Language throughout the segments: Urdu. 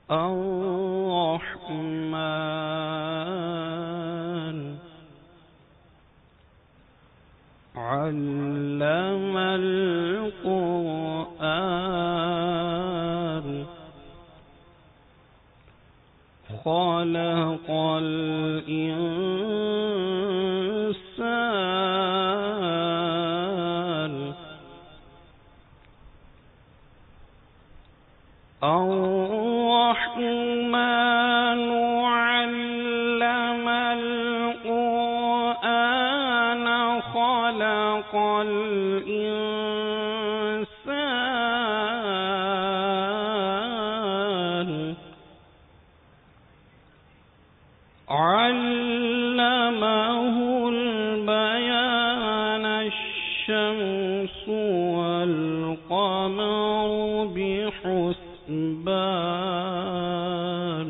الرحمن علم القرآن خلق الإنسان الرحمن علم القرآن خلق الإنسان علمه البيان الشمس والقمر بحسبان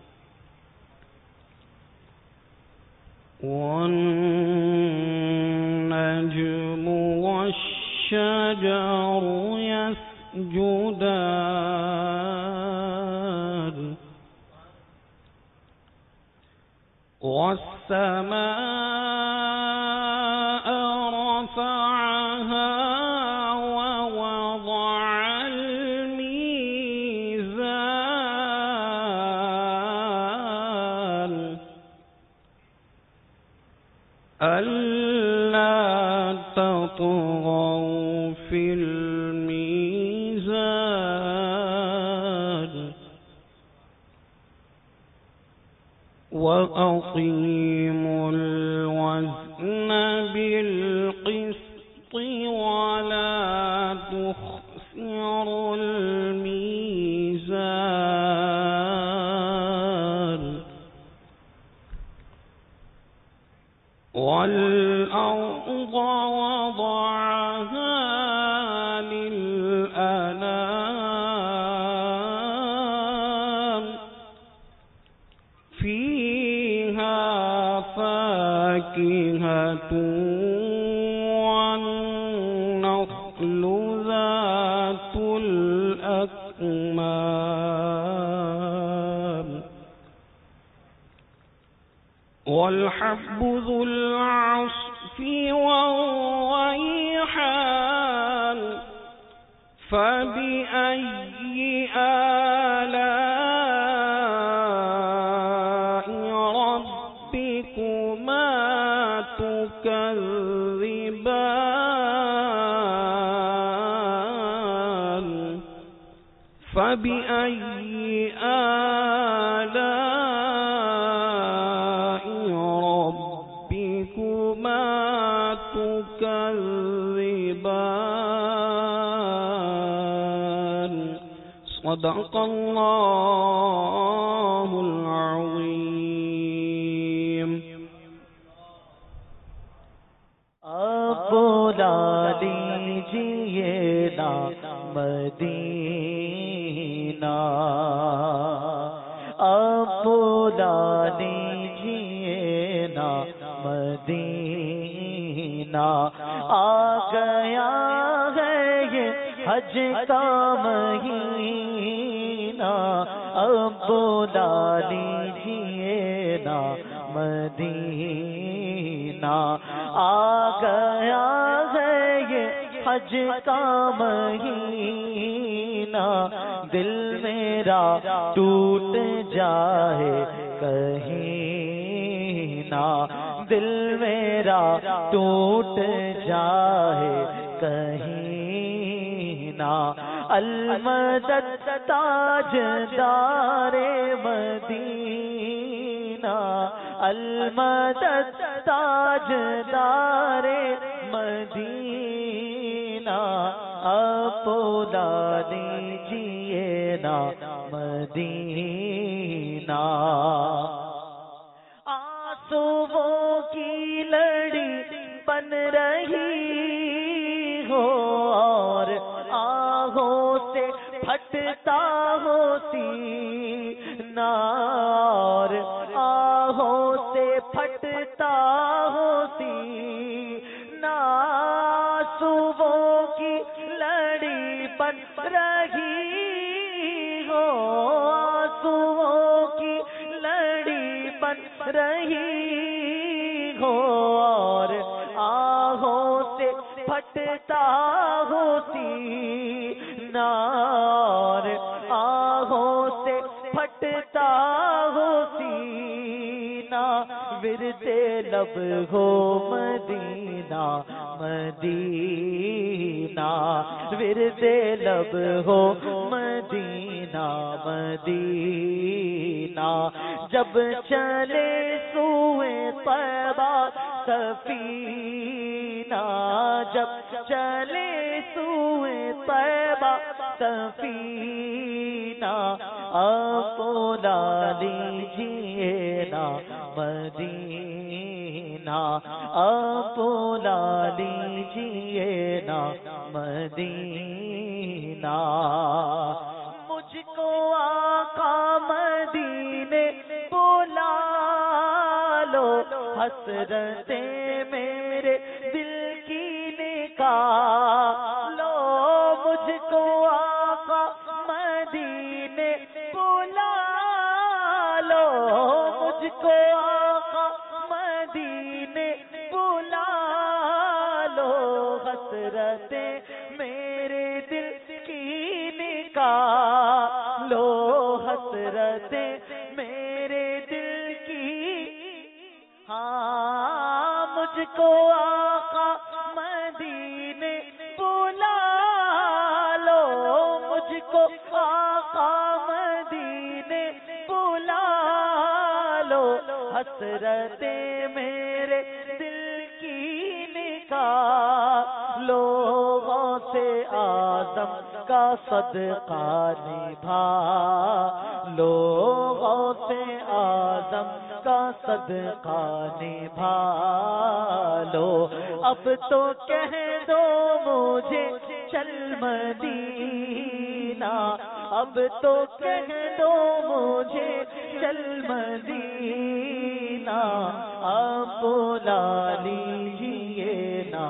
والنجم والشجر يسجدان والسماء رفعها ووضع الميزان ألا تطغوا في الميزان وأقيموا الوزن بالقسط ولا تخسروا الميزان والأرض وضعها للأنام فيها فاكهة والنخل ذات الأكمام والحب ذو العصف والريحان فبأي آلاء ربكما تكذبان فبأي آلاء ربكما تكذبان صدق الله العظيم. अब बुला लीजिए ना मदीना, अब बुला लीजिए ना मदीना, आ गया है ये हज का महीना, अब बुला लीजिए ना मदीना, आ गया है ये हज का महीना, दिल मेरा टूट जाए कहीं ना, दिल मेरा टूट जाए कहीं ना, अलमदद ताजदारे मदीना, अलमदद ताजदारे मदीना, आप बुला लीजिए ना मदीना। आंसुओं की लड़ी बन रही हो और आहों से फटता हो सीना, और आहों से फटता हो सीना, आंसुओं की लड़ी बन रही हो, اور آہوں سے پھٹتا ہو سینہ ورد لب ہو مدینہ مدینہ ورد لب ہو مدینہ مدینہ جب چلے سوئے طیبہ سفینہ جب چلے سوئے طیبہ سفینہ اپنا لیجیے نا مدینہ اپنا لیجیے نا مدینہ مجھ کو آقا مدینے بلا لو حسرتیں میرے دل کی نکالو مجھ کو آقا مدینے بلا لو مجھ کو آقا مدینے بلا لو حسرتیں میرے دل کی نکالو حسرتیں میرے دل کی ہاں مجھ کو آقا مدینے بلا لو مجھ کو آقا مدینے بلا لو حسرتیں میرے دل کی نکالو غوث اعظم کا صدقہ نبھا لو غوث اعظم کا صدقہ نبھا لو اب تو کہہ دو مجھے چل مدینہ اب تو کہہ دو مجھے چل مدینہ اب بلا لیجیے نا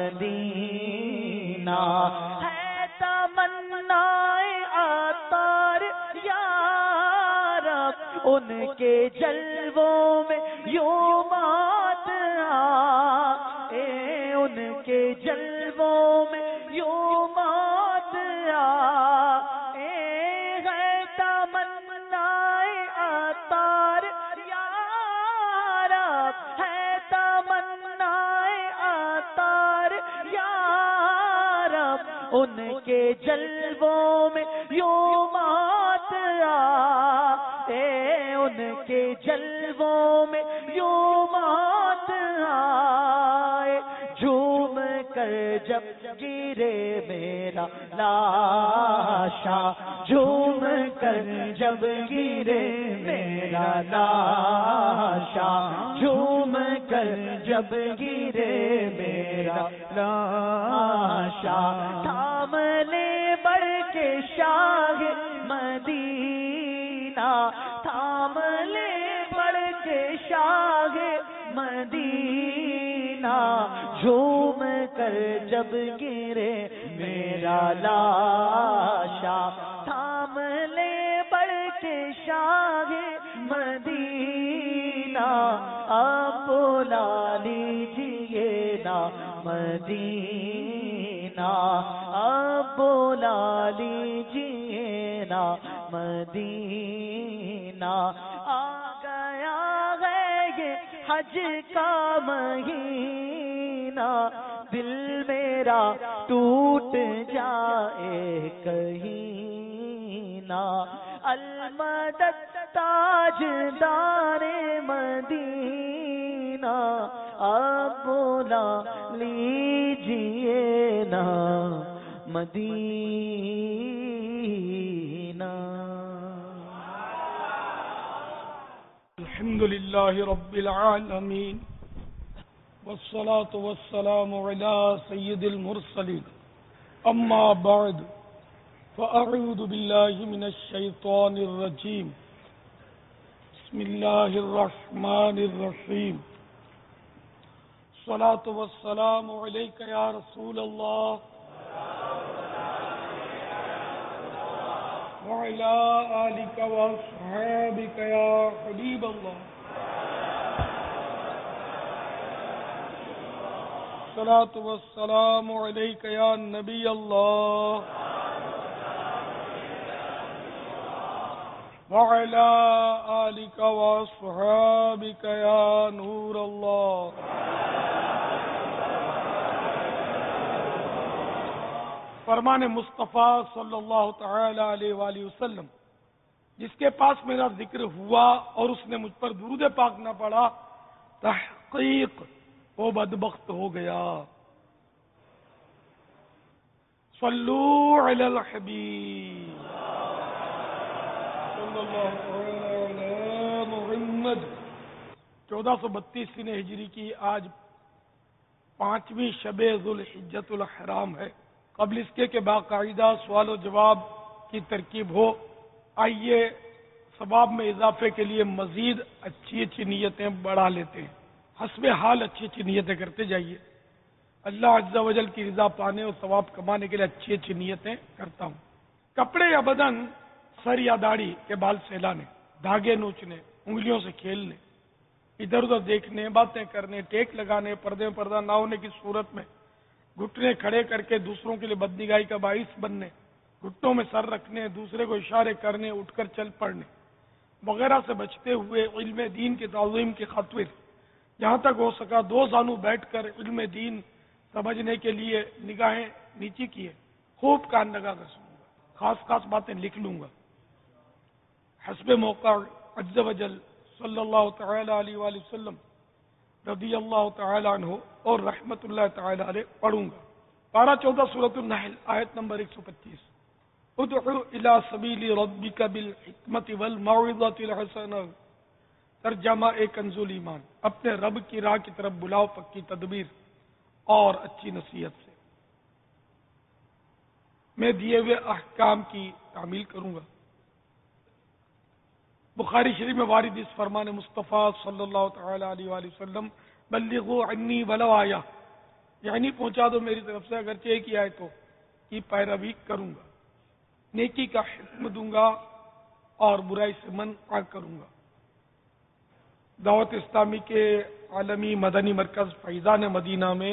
مدینہ ہے تمنا عطار یا رب ان کے جلووں میں یوں مات آئے ان کے جلووں میں یوں مات آئے ہے تمنا عطار یا رب ہے تمنا عطار یا رب ان کے جلووں میں یوں مات آئے ان کے جلووں میں یوں مات آئے جھوم کر جب گرے میرا لاشا جھوم کر جب گرے میرا لاشا جھوم کر جب گرے میرا لاشا تھام لے بڑھ کے شاہ مدینہ تھام لے بڑھ کے شاہ مدینہ جھوم کر جب گرے میرا لاشا تھام لے بڑھ کے شاہ مدینہ اب بلا لیجیے نا مدینہ اب بلا لیجیے نا مدینہ آ گیا ہے یہ حج کا مہینہ دل میرا ٹوٹ جائے کہیں نہ المدد تاجدار مدینہ اب بلا لیجیے نا مدینہ الحمد لله رب العالمين والصلاة والسلام على سيد المرسلين أما بعد فأعوذ بالله من الشيطان الرجيم بسم الله الرحمن الرحيم الصلاة والسلام عليك يا رسول الله وعلى آلك وأصحابك يا حبيب الله الصلاة والسلام عليك يا نبي الله وعلى آلك وأصحابك يا نور الله. فرمان مصطفیٰ صلی اللہ تعالی علیہ وآلہ وسلم، جس کے پاس میرا ذکر ہوا اور اس نے مجھ پر درود پاک نہ پڑھا، تحقیق وہ بدبخت ہو گیا. صلو علی الحبیب صلی اللہ علی محمد. 1432 ہجری کی آج 5ویں شب ذوالحجۃ الحرام ہے. قبل اس کے کہ باقاعدہ سوال و جواب کی ترکیب ہو، آئیے ثواب میں اضافے کے لیے مزید اچھی اچھی نیتیں بڑھا لیتے ہیں. حسب حال اچھی اچھی نیتیں کرتے جائیے. اللہ عز و جل کی رضا پانے اور ثواب کمانے کے لیے اچھی اچھی نیتیں کرتا ہوں. کپڑے یا بدن، سر یا داڑھی کے بال سہلانے، دھاگے نوچنے، انگلیوں سے کھیلنے، ادھر ادھر دیکھنے، باتیں کرنے، ٹیک لگانے، پردے میں پردہ نہ ہونے کی صورت میں گھٹنے کھڑے کر کے دوسروں کے لیے بدنگاہی کا باعث بننے، گھٹنوں میں سر رکھنے، دوسرے کو اشارے کرنے، اٹھ کر چل پڑنے وغیرہ سے بچتے ہوئے علم دین کی تعظیم کی خاطر جہاں تک ہو سکا 2 زانو بیٹھ کر علم دین سمجھنے کے لیے نگاہیں نیچی کیے، خوب کان لگا کر سنوں گا، خاص خاص باتیں لکھ لوں گا. حسب موقع عز و جل صلی اللہ تعالی علیہ وآلہ وسلم رضی اللہ تعالی عنہ اور رحمت اللہ تعالی علیہ پڑھوں گا. پارہ 14 سورۃ النحل آیت نمبر 125. ادعو الی سبیل ربک بالحکمت والموعظۃ الحسنہ. ترجمہ کنز ایمان، اپنے رب کی راہ کی طرف بلاؤ پکی تدبیر اور اچھی نصیحت سے. میں دیے ہوئے احکام کی تعمیل کروں گا. بخاری شریف میں وارد اس فرمان مصطفیٰ صلی اللہ تعالی علیہ وآلہ وسلم، بلغوا عنی ولو آیہ، یعنی پہنچا دو میری طرف سے اگرچہ ایک ہی آیت ہو، کی پیروی کروں گا، نیکی کا حکم دوں گا اور برائی سے منع کروں گا. دعوت اسلامی کے عالمی مدنی مرکز فیضان مدینہ میں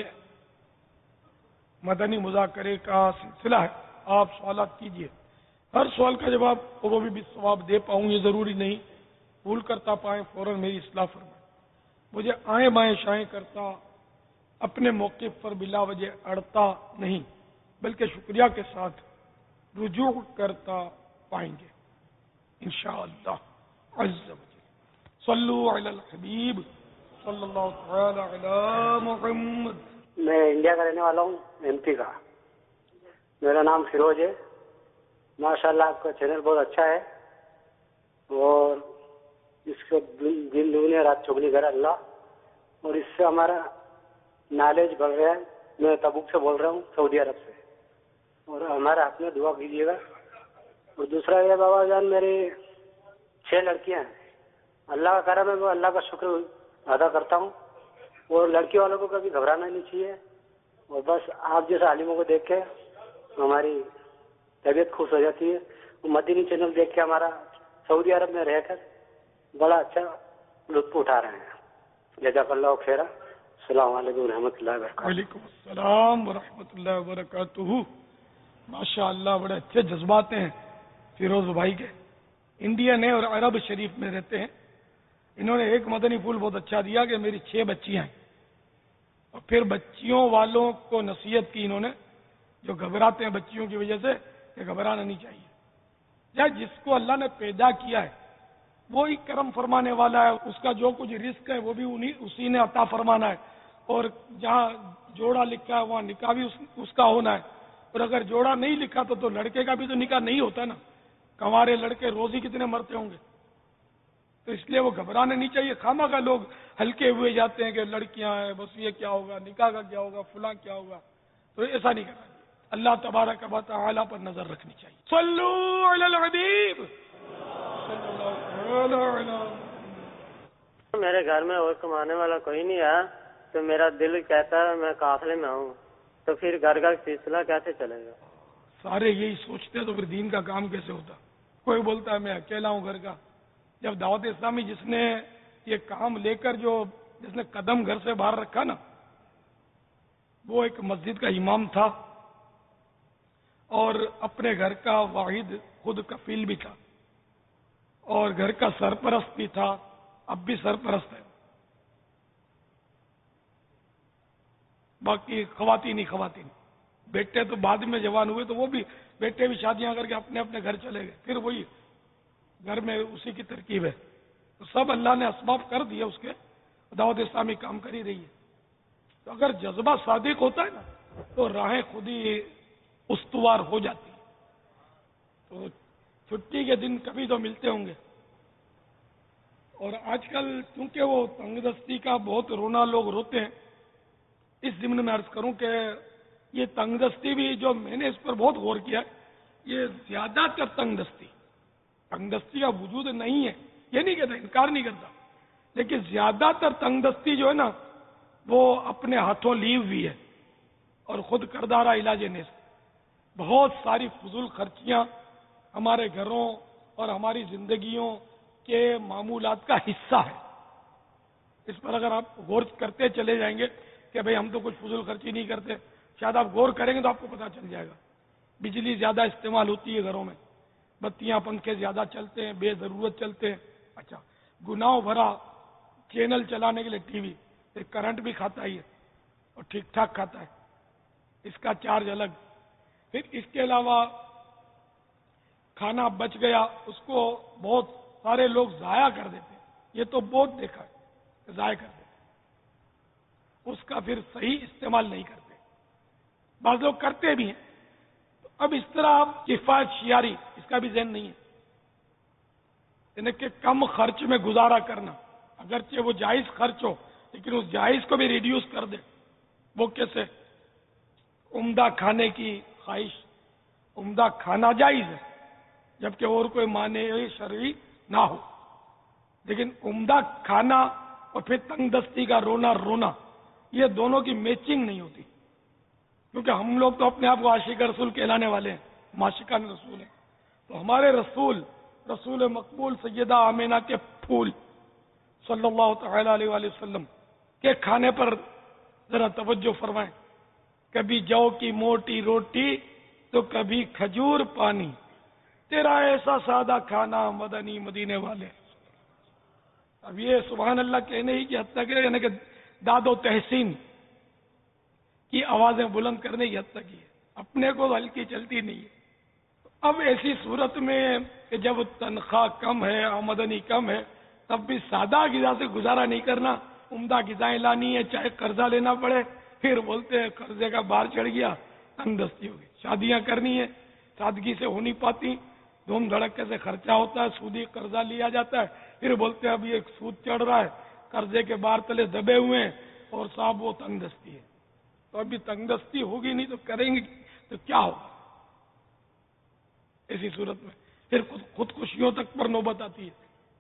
مدنی مذاکرے کا سلسلہ ہے. آپ سوالات کیجیے، ہر سوال کا جواب وہ بھی ثواب دے پاؤں یہ ضروری نہیں، بھول کرتا پائیں فوراً میری اصلاح فرمائیں. مجھے آئیں بائیں شائیں کرتا، اپنے موقف پر بلا وجہ اڑتا نہیں، بلکہ شکریہ کے ساتھ رجوع کرتا پائیں گے انشاءاللہ عز و جل. صلو علی الحبیب صلی اللہ تعالی علی محمد. میں انڈیا کا رہنے والا ہوں، MP کا. میرا نام فیروز ہے. ماشاءاللہ آپ کا چینل بہت اچھا ہے اور اس کو دن دگنی رات چگنی کرے اللہ، اور اس سے ہمارا نالج بڑھ رہا ہے. میں تبوک سے بول رہا ہوں، سعودی عرب سے، اور ہمارے ہاتھ میں دعا کیجیے گا. اور دوسرا یہ بابا جان، میری 6 لڑکیاں ہیں. اللہ کا کرم ہے، میں اللہ کا شکر ادا کرتا ہوں. اور لڑکی والوں کو کبھی گھبرانا نہیں چاہیے، اور بس آپ جیسے عالموں کو دیکھ کے ہماری طبیعت خوش ہو جاتی ہے. مدنی چینل دیکھ کے ہمارا سعودی عرب میں رہ کر بڑا اچھا لطف اٹھا رہے ہیں. جزاک اللہ خیر. السلام علیکم و رحمۃ اللہ وبرکاتہ. وعلیکم السلام ورحمۃ اللہ وبرکاتہ. ماشاء اللہ بڑے اچھے جذبات ہیں فیروز بھائی کے. انڈین ہیں اور عرب شریف میں رہتے ہیں. انہوں نے ایک مدنی پھول بہت اچھا دیا کہ میری 6 بچیاں ہیں، اور پھر بچیوں والوں کو نصیحت کی انہوں نے جو گھبراتے ہیں بچیوں کی وجہ سے کہ گھبرانا نہیں چاہیے. یا جس کو اللہ نے پیدا کیا ہے وہی کرم فرمانے والا ہے، اس کا جو کچھ رزق ہے وہ بھی اسی نے عطا فرمانا ہے. اور جہاں جوڑا لکھا ہے وہاں نکاح بھی اس کا ہونا ہے. اور اگر جوڑا نہیں لکھا تو لڑکے کا بھی تو نکاح نہیں ہوتا نا. کنوارے لڑکے روزی کتنے مرتے ہوں گے. تو اس لیے وہ گھبرانے نہیں چاہیے. خواہ کا لوگ ہلکے ہوئے جاتے ہیں کہ لڑکیاں ہیں، بس یہ کیا ہوگا، نکاح کا کیا ہوگا، فلاں کیا ہوگا. تو ایسا نہیں کرنا چاہیے. اللہ تبارک و تعالی پر نظر رکھنی چاہیے. صلو علی الحبیب صلی اللہ علیہ. میرے گھر میں اور کمانے والا کوئی نہیں ہے، تو میرا دل کہتا ہے میں قافلے میں آؤں، تو پھر گھر کا سلسلہ کیسے چلے گا؟ سارے یہی سوچتے ہیں تو پھر دین کا کام کیسے ہوتا. کوئی بولتا ہے میں اکیلا ہوں گھر کا. جب دعوت اسلامی جس نے یہ کام لے کر جس نے قدم گھر سے باہر رکھا نا، وہ ایک مسجد کا امام تھا اور اپنے گھر کا واحد خود کفیل بھی تھا. اور گھر کا سرپرست بھی تھا، اب بھی سرپرست ہے. باقی خواتین ہی خواتین. بیٹے تو بعد میں جوان ہوئے تو وہ بھی بیٹے بھی شادیاں کر کے اپنے اپنے گھر چلے گئے، پھر وہی گھر میں اسی کی ترکیب ہے. تو سب اللہ نے اسباب کر دیے اس کے، دعوت اسلامی کام کر ہی رہی ہے. تو اگر جذبہ صادق ہوتا ہے نا تو راہیں خود ہی استوار ہو جاتی ہیں. تو چھٹی کے دن کبھی تو ملتے ہوں گے. اور آج کل چونکہ وہ تنگ دستی کا بہت رونا لوگ روتے ہیں، اس ضمن میں عرض کروں کہ یہ تنگ دستی بھی جو میں نے اس پر بہت غور کیا ہے، یہ زیادہ تر تنگ دستی کا وجود نہیں ہے، یہ نہیں کہتا، انکار نہیں کرتا، لیکن زیادہ تر تنگ دستی جو ہے نا وہ اپنے ہاتھوں لی ہوئی ہے اور خود کردارہ علاج نیست. بہت ساری فضول خرچیاں ہمارے گھروں اور ہماری زندگیوں کے معمولات کا حصہ ہے. اس پر اگر آپ غور کرتے چلے جائیں گے کہ بھئی ہم تو کچھ فضول خرچی نہیں کرتے، شاید آپ غور کریں گے تو آپ کو پتہ چل جائے گا. بجلی زیادہ استعمال ہوتی ہے گھروں میں، بتیاں پنکھے زیادہ چلتے ہیں، بے ضرورت چلتے ہیں. اچھا، گناہوں بھرا چینل چلانے کے لیے ٹی وی، پھر کرنٹ بھی کھاتا ہی ہے اور ٹھیک ٹھاک کھاتا ہے، اس کا چارج الگ. پھر اس کے علاوہ کھانا بچ گیا اس کو بہت سارے لوگ ضائع کر دیتے ہیں. یہ تو بہت دیکھا ہے کہ ضائع کر دیتے ہیں، اس کا پھر صحیح استعمال نہیں کرتے. بعض لوگ کرتے بھی ہیں. تو اب اس طرح کفایت شیاری اس کا بھی ذہن نہیں ہے، یعنی کہ کم خرچ میں گزارا کرنا، اگرچہ وہ جائز خرچ ہو لیکن اس جائز کو بھی ریڈیوس کر دے. وہ کیسے؟ عمدہ کھانے کی خواہش، عمدہ کھانا جائز ہے جبکہ اور کوئی معنی شرعی نہ ہو، لیکن عمدہ کھانا اور پھر تنگ دستی کا رونا یہ دونوں کی میچنگ نہیں ہوتی. کیونکہ ہم لوگ تو اپنے آپ کو عاشق رسول کہلانے والے ہیں، معاشقان رسول ہیں. تو ہمارے رسول مقبول سیدہ آمینہ کے پھول صلی اللہ تعالی علیہ وآلہ وسلم کے کھانے پر ذرا توجہ فرمائیں. کبھی جو کی موٹی روٹی تو کبھی کھجور پانی، تیرا ایسا سادہ کھانا مدنی مدینے والے. اب یہ سبحان اللہ کہنے ہی کی حد تک ہے، یعنی کہ داد و تحسین کی آوازیں بلند کرنے کی حد تک ہی ہے، اپنے کو ہلکی چلتی نہیں ہے. اب ایسی صورت میں کہ جب تنخواہ کم ہے، آمدنی کم ہے، تب بھی سادہ غذا سے گزارا نہیں کرنا، عمدہ غذائیں لانی ہے چاہے قرضہ لینا پڑے. پھر بولتے ہیں قرضے کا بار چڑھ گیا، تنگ دستی ہوگی. شادیاں کرنی ہے، سادگی سے ہو نہیں پاتی، دھوم دھڑکے سے خرچہ ہوتا ہے، سودی قرضہ لیا جاتا ہے. پھر بولتے ہیں اب یہ سود چڑھ رہا ہے، قرضے کے بار تلے دبے ہوئے ہیں اور صاحب وہ تنگ دستی ہے. تو ابھی تنگ دستی ہوگی نہیں تو کریں گے تو کیا ہوگا؟ ایسی صورت میں پھر خودکشیوں تک پر نوبت آتی ہے.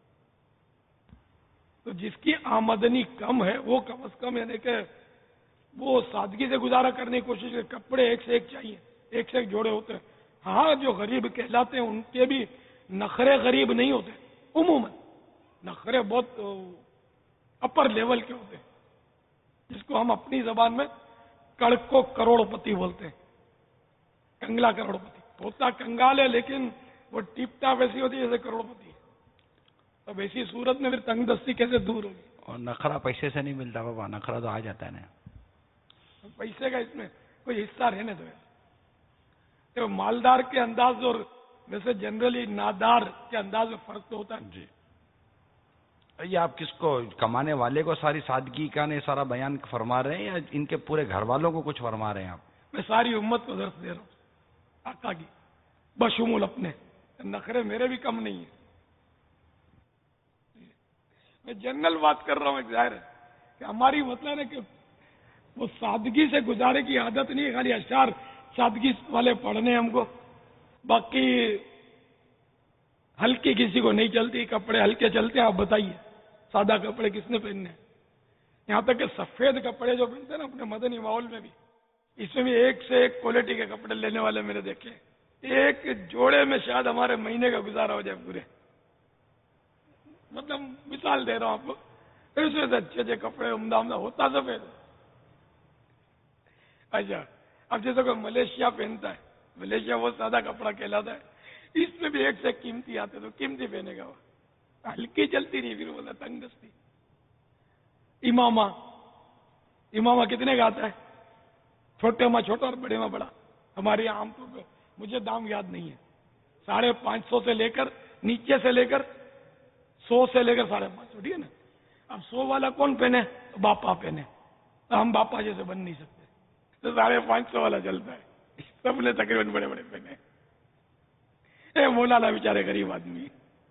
تو جس کی آمدنی کم ہے وہ کم از کم یعنی کہ وہ سادگی سے گزارا کرنے کی کوشش کرے. کپڑے ایک سے ایک چاہیے، ایک سے ایک جوڑے ہوتے ہیں. ہاں جو غریب کہلاتے ہیں ان کے بھی نخرے غریب نہیں ہوتے، عموماً نخرے بہت اپر لیول کے ہوتے ہیں، جس کو ہم اپنی زبان میں کڑکو کروڑ پتی بولتے ہیں. کنگلا کروڑ پتی ہوتا کنگال ہے لیکن وہ ٹیپ ٹاپ ایسی ہوتی ہے جیسے کروڑ پتی ہے. اب ایسی صورت میں پھر تنگ دستی کیسے دور ہوگی؟ اور نخرا پیسے سے نہیں ملتا بابا، نخرا تو آ جاتا ہے نا. پیسے کا اس میں کوئی حصہ رہنے دو. تو مالدار کے انداز اور ویسے جنرلی نادار کے انداز میں فرق تو ہوتا ہے. جی یہ آپ کس کو، کمانے والے کو ساری سادگی کا نے سارا بیان فرما رہے ہیں یا ان کے پورے گھر والوں کو کچھ فرما رہے ہیں آپ؟ میں ساری امت کو درس دے رہا ہوں آقا کی، بشمول اپنے. نخرے میرے بھی کم نہیں ہیں، میں جنرل بات کر رہا ہوں. ایک ظاہر ہے کہ ہماری مطلب ہے کہ وہ سادگی سے گزارے کی عادت نہیں ہے، خالی اشعار سادگی والے پڑھنے ہم کو، باقی ہلکی کسی کو نہیں چلتی، کپڑے ہلکے چلتے ہیں. آپ بتائیے سادہ کپڑے کس نے پہننے ہیں؟ یہاں تک کہ سفید کپڑے جو پہنتے ہیں نا اپنے مدنی ماحول میں بھی، اس میں بھی ایک سے ایک کوالٹی کے کپڑے لینے والے میں نے دیکھے. ایک جوڑے میں شاید ہمارے مہینے کا گزارا ہو جائے پورے. مطلب مثال دے رہا ہوں آپ کو، اس میں سے اچھے اچھے کپڑے عمدہ ہوتا سفید. اچھا اب جیسے کوئی ملیشیا پہنتا ہے، ملیشیا وہ سادہ کپڑا کہلاتا ہے، اس میں بھی ایک سے قیمتی آتے تو قیمتی پہنے گا وہ. ہلکی چلتی نہیں، پھر بولا تنگ دستی. امامہ کتنے کا آتا ہے؟ چھوٹے ماں چھوٹا اور بڑے ماں بڑا. ہمارے یہاں عام طور پہ مجھے دام یاد نہیں ہے، 550 سے لے کر نیچے سے لے کر 100 سے لے کر 550. ٹھیک ہے نا. اب 100 والا کون پہنے؟ تو باپا پہنے. تو ہم باپا جیسے بن نہیں سکتے، تو 550 والا چلتا ہے. سب نے تقریباً بڑے بڑے پہنے. اے مولانا بیچارے غریب آدمی،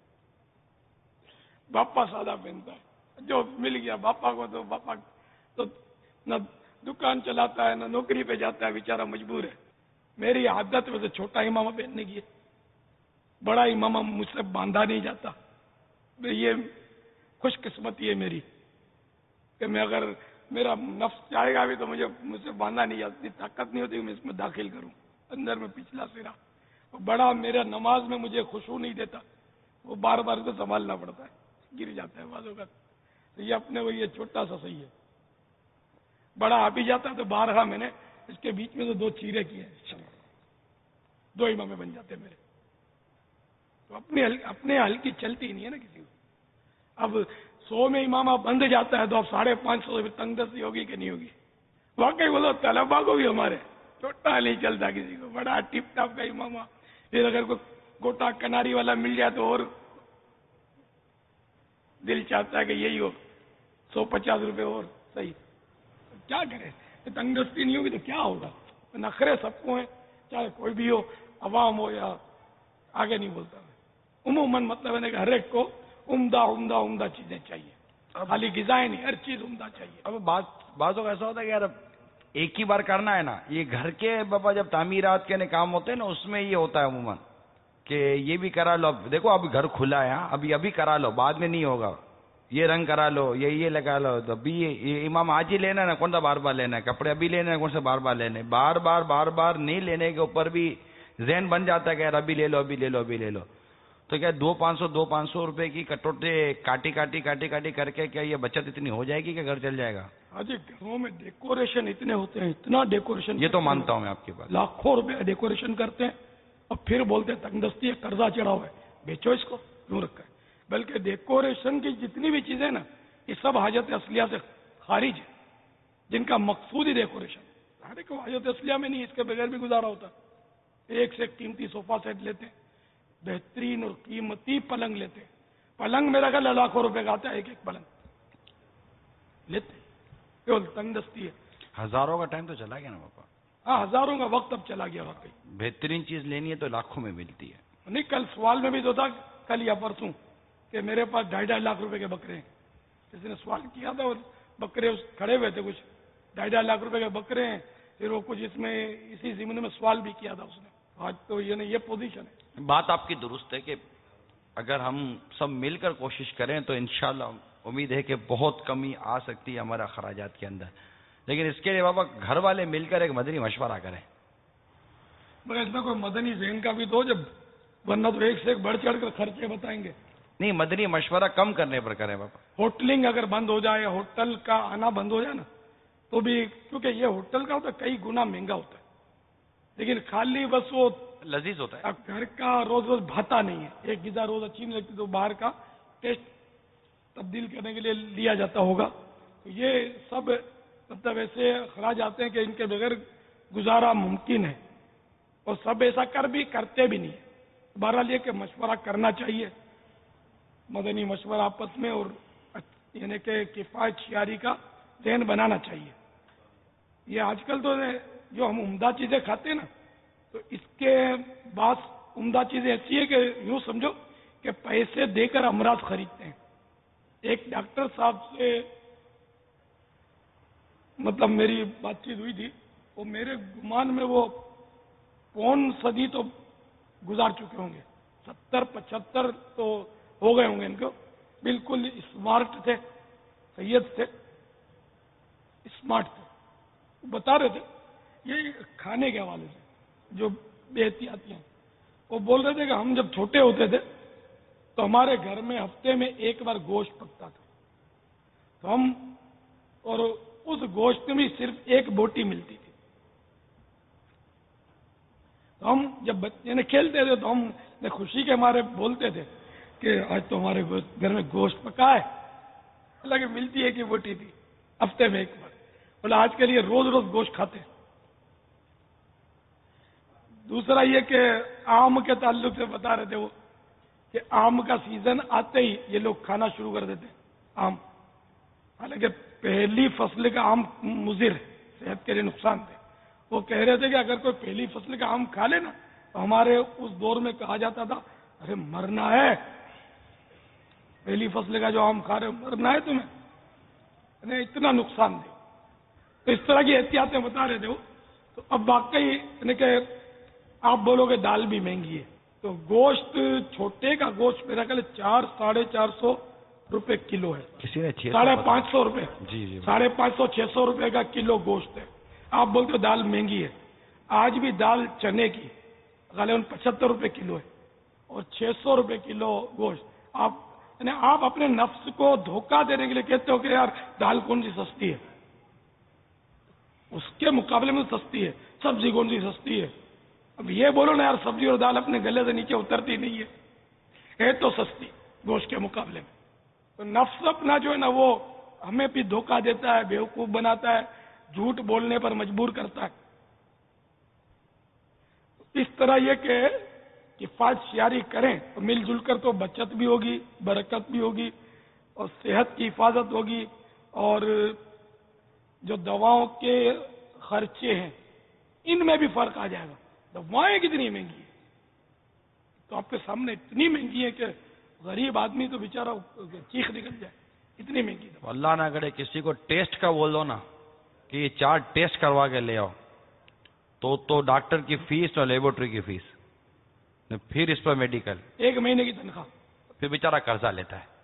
باپا سادہ پہنتا ہے. جو مل گیا باپا کو، تو باپا تو نہ دکان چلاتا ہے نہ نوکری پہ جاتا ہے، بیچارہ مجبور ہے. میری عادت ویسے چھوٹا امامہ پہننے کی ہے، بڑا امامہ مجھ سے باندھا نہیں جاتا. یہ خوش قسمتی ہے میری کہ میں اگر میرا نفس چاہے گا بھی تو مجھ سے باندھا نہیں جاتی، طاقت نہیں ہوتی کہ میں اس میں داخل کروں اندر میں پچھلا سرا. بڑا میرا نماز میں مجھے خوشبو نہیں دیتا، وہ بار بار کو سنبھالنا پڑتا ہے، گر جاتا ہے بعض اوقات. تو یہ اپنے کو یہ چھوٹا سا صحیح ہے. بڑا آ بھی جاتا ہے تو بارہا میں نے اس کے بیچ میں تو 2 چیرے کیے ہیں، 2 امامے بن جاتے ہیں میرے. تو اپنے ہلکی چلتی نہیں ہے نا کسی کو. اب 100 میں امامہ بند جاتا ہے تو اب 550 سے تنگ دستی ہوگی کہ نہیں ہوگی؟ واقعی بولو طلبا کو بھی ہمارے چھوٹا نہیں چلتا کسی کو، بڑا ٹپ ٹاپ کا امامہ. پھر اگر کوئی گوٹا کناری والا مل جائے تو اور دل چاہتا ہے کہ یہی ہو، 150 روپے اور صحیح. کیا کرے؟ تنگ دستی نہیں ہوگی تو کیا ہوگا؟ نخرے سب کو ہیں، چاہے کوئی بھی ہو، عوام ہو یا آگے نہیں بولتا میں. عموماً مطلب ہے کہ ہر ایک کو عمدہ چیزیں چاہیے، خالی غذائیں نہیں، ہر چیز عمدہ چاہیے. اب بعضوں کا ایسا ہوتا ہے کہ یار اب ایک ہی بار کرنا ہے نا. یہ گھر کے بابا جب تعمیرات کے کام ہوتے ہیں نا، اس میں یہ ہوتا ہے عموماً کہ یہ بھی کرا لو. اب دیکھو اب گھر کھلا ہے، ابھی کرا لو، بعد میں نہیں ہوگا. یہ رنگ کرا لو، یہ لگا لو. تو ابھی یہ امام آج ہی لینا ہے نا، کون سا بار بار لینا ہے؟ کپڑے ابھی لینا ہے، کون سا بار بار لینے؟ بار بار نہیں لینے کے اوپر بھی ذہن بن جاتا ہے کہ یار ابھی لے لو. تو کیا 200-500 روپے کی کٹوٹے کاٹی کر کے کیا یہ بچت اتنی ہو جائے گی کہ گھر چل جائے گا؟ ہاں جی، گھروں میں ڈیکوریشن اتنے ہوتے ہیں، اتنا ڈیکوریشن. یہ تو مانتا ہوں میں آپ کی بات. لاکھوں روپے ڈیکوریشن کرتے ہیں اور پھر بولتے ہیں تنگ دستی ہے، قرضہ چڑھا ہوا ہے، بیچو اس کو، کیوں رکھا ہے؟ بلکہ ڈیکوریشن کی جتنی بھی چیزیں نا، یہ سب حاجت اصلیہ سے خارج ہے، جن کا مقصود ہی ڈیکوریشن. ہر ایک حاجت اصلیہ میں نہیں، اس کے بغیر بھی گزارا ہوتا. ایک سے ایک قیمتی صوفہ سیٹ لیتے ہیں، بہترین اور قیمتی پلنگ لیتے ہیں. پلنگ میرا خیال لاکھوں روپے کا آتا ہے، ایک پلنگ لیتے. کیول تنگ دستی ہے. ہزاروں کا ٹائم تو چلا گیا نا پاپا. ہاں، ہزاروں کا وقت اب چلا گیا واقعی. بہترین چیز لینی ہے تو لاکھوں میں ملتی ہے. نہیں، کل سوال میں بھی تو تھا، کل یا پرسوں، کہ میرے پاس 2.5 لاکھ روپے کے بکرے ہیں. کسی نے سوال کیا تھا، اور بکرے کھڑے ہوئے تھے، کچھ 2.5 لاکھ روپے کے بکرے ہیں. پھر وہ کچھ اس میں اسی ضمن میں سوال بھی کیا تھا اس نے. آج تو یہ پوزیشن ہے. بات آپ کی درست ہے کہ اگر ہم سب مل کر کوشش کریں تو انشاءاللہ امید ہے کہ بہت کمی آ سکتی ہے ہمارے اخراجات کے اندر. لیکن اس کے لیے بابا گھر والے مل کر ایک مدنی مشورہ کریں. مگر اس میں کوئی مدنی ذہن کا بھی تو، جب ورنہ تو ایک سے ایک بڑھ چڑھ کر خرچے بتائیں گے. نہیں، مدنی مشورہ کم کرنے پر کریں بابا. ہوٹلنگ اگر بند ہو جائے، ہوٹل کا آنا بند ہو جائے نا، تو بھی، کیونکہ یہ ہوٹل کا ہوتا ہے کئی گنا مہنگا ہوتا ہے، لیکن خالی بس وہ لذیذ ہوتا ہے. اب گھر کا روز بھاتا نہیں ہے. ایک غذا روز اچھی نہیں لگتی تو باہر کا ٹیسٹ تبدیل کرنے کے لیے لیا جاتا ہوگا. تو یہ سب مطلب ایسے اخراج آتے ہیں کہ ان کے بغیر گزارا ممکن ہے، اور سب ایسا کرتے بھی نہیں. بہرحال یہ کہ مشورہ کرنا چاہیے، مدنی مشورہ آپس میں، اور یعنی کہ کفایت شیاری کا ذہن بنانا چاہیے. یہ آج کل تو جو ہم عمدہ چیزیں کھاتے ہیں نا، تو اس کے بعد عمدہ چیزیں ایسی ہے کہ یوں سمجھو کہ پیسے دے کر امراض خریدتے ہیں. ایک ڈاکٹر صاحب سے مطلب میری بات چیت ہوئی تھی، وہ میرے گمان میں وہ 1 صدی تو گزار چکے ہوں گے، 70-75 تو ہو گئے ہوں گے ان کو. بالکل اسمارٹ تھے، سید تھے، اسمارٹ تھے. بتا رہے تھے یہ کھانے کے حوالے سے جو بے احتیاطی ہیں. وہ بول رہے تھے کہ ہم جب چھوٹے ہوتے تھے تو ہمارے گھر میں ہفتے میں 1 بار گوشت پکتا تھا، تو ہم، اور اس گوشت میں صرف 1 بوٹی ملتی تھی. تو ہم جب بچے کھیلتے تھے تو ہم خوشی کے مارے بولتے تھے کہ آج تو ہمارے گھر میں گوشت پکا ہے. حالانکہ ملتی ہے کہ بوٹی تھی ہفتے میں ایک بار. بولا آج کے لیے روز روز گوشت کھاتے ہیں. دوسرا یہ کہ آم کے تعلق سے بتا رہے تھے وہ کہ آم کا سیزن آتے ہی یہ لوگ کھانا شروع کر دیتے ہیں آم. حالانکہ پہلی فصل کا آم مضر ہے, صحت کے لیے نقصان دہ. وہ کہہ رہے تھے کہ اگر کوئی پہلی فصل کا آم کھا لے نا تو ہمارے اس دور میں کہا جاتا تھا ارے مرنا ہے, پہلی فصل کا جو آم کھا رہے ہو مرنا ہے تمہیں, یعنی اتنا نقصان دہ. تو اس طرح کی احتیاطیں بتا رہے تھے وہ. تو اب واقعی یعنی کہ آپ بولو گے دال بھی مہنگی ہے, تو گوشت چھوٹے کا گوشت میرا خیال 400-450 روپے کلو ہے. کسی نے 550 روپے, جی 550-600 روپے کا کلو گوشت ہے. آپ بولتے ہو دال مہنگی ہے, آج بھی دال چنے کی غالباً 75 روپے کلو ہے اور 600 روپے کلو گوشت. آپ اپنے نفس کو دھوکہ دینے کے لیے کہتے ہو کہ یار دال کون سی سستی ہے, اس کے مقابلے میں سستی ہے. سبزی کون سی سستی ہے, اب یہ بولو نا یار سبزی اور دال اپنے گلے سے نیچے اترتی نہیں ہے تو سستی گوشت کے مقابلے میں. تو نفس اپنا جو ہے نا وہ ہمیں بھی دھوکہ دیتا ہے, بیوقوف بناتا ہے, جھوٹ بولنے پر مجبور کرتا ہے. اس طرح یہ کہ کفایت کریں تو مل جل کر تو بچت بھی ہوگی, برکت بھی ہوگی اور صحت کی حفاظت ہوگی. اور جو دواؤں کے خرچے ہیں ان میں بھی فرق آ جائے گا. دوائیں کتنی مہنگی ہیں, تو آپ کے سامنے اتنی مہنگی ہے کہ غریب آدمی تو بیچارہ چیخ نکل جائے, اتنی مہنگی دوا. اللہ نہ کرے کسی کو ٹیسٹ کا بول دو نا کہ یہ 4 ٹیسٹ کروا کے لے آؤ, تو ڈاکٹر کی فیس اور لیبورٹری کی فیس, پھر اس پر میڈیکل 1 مہینے کی تنخواہ, پھر بیچارہ قرضہ لیتا ہے.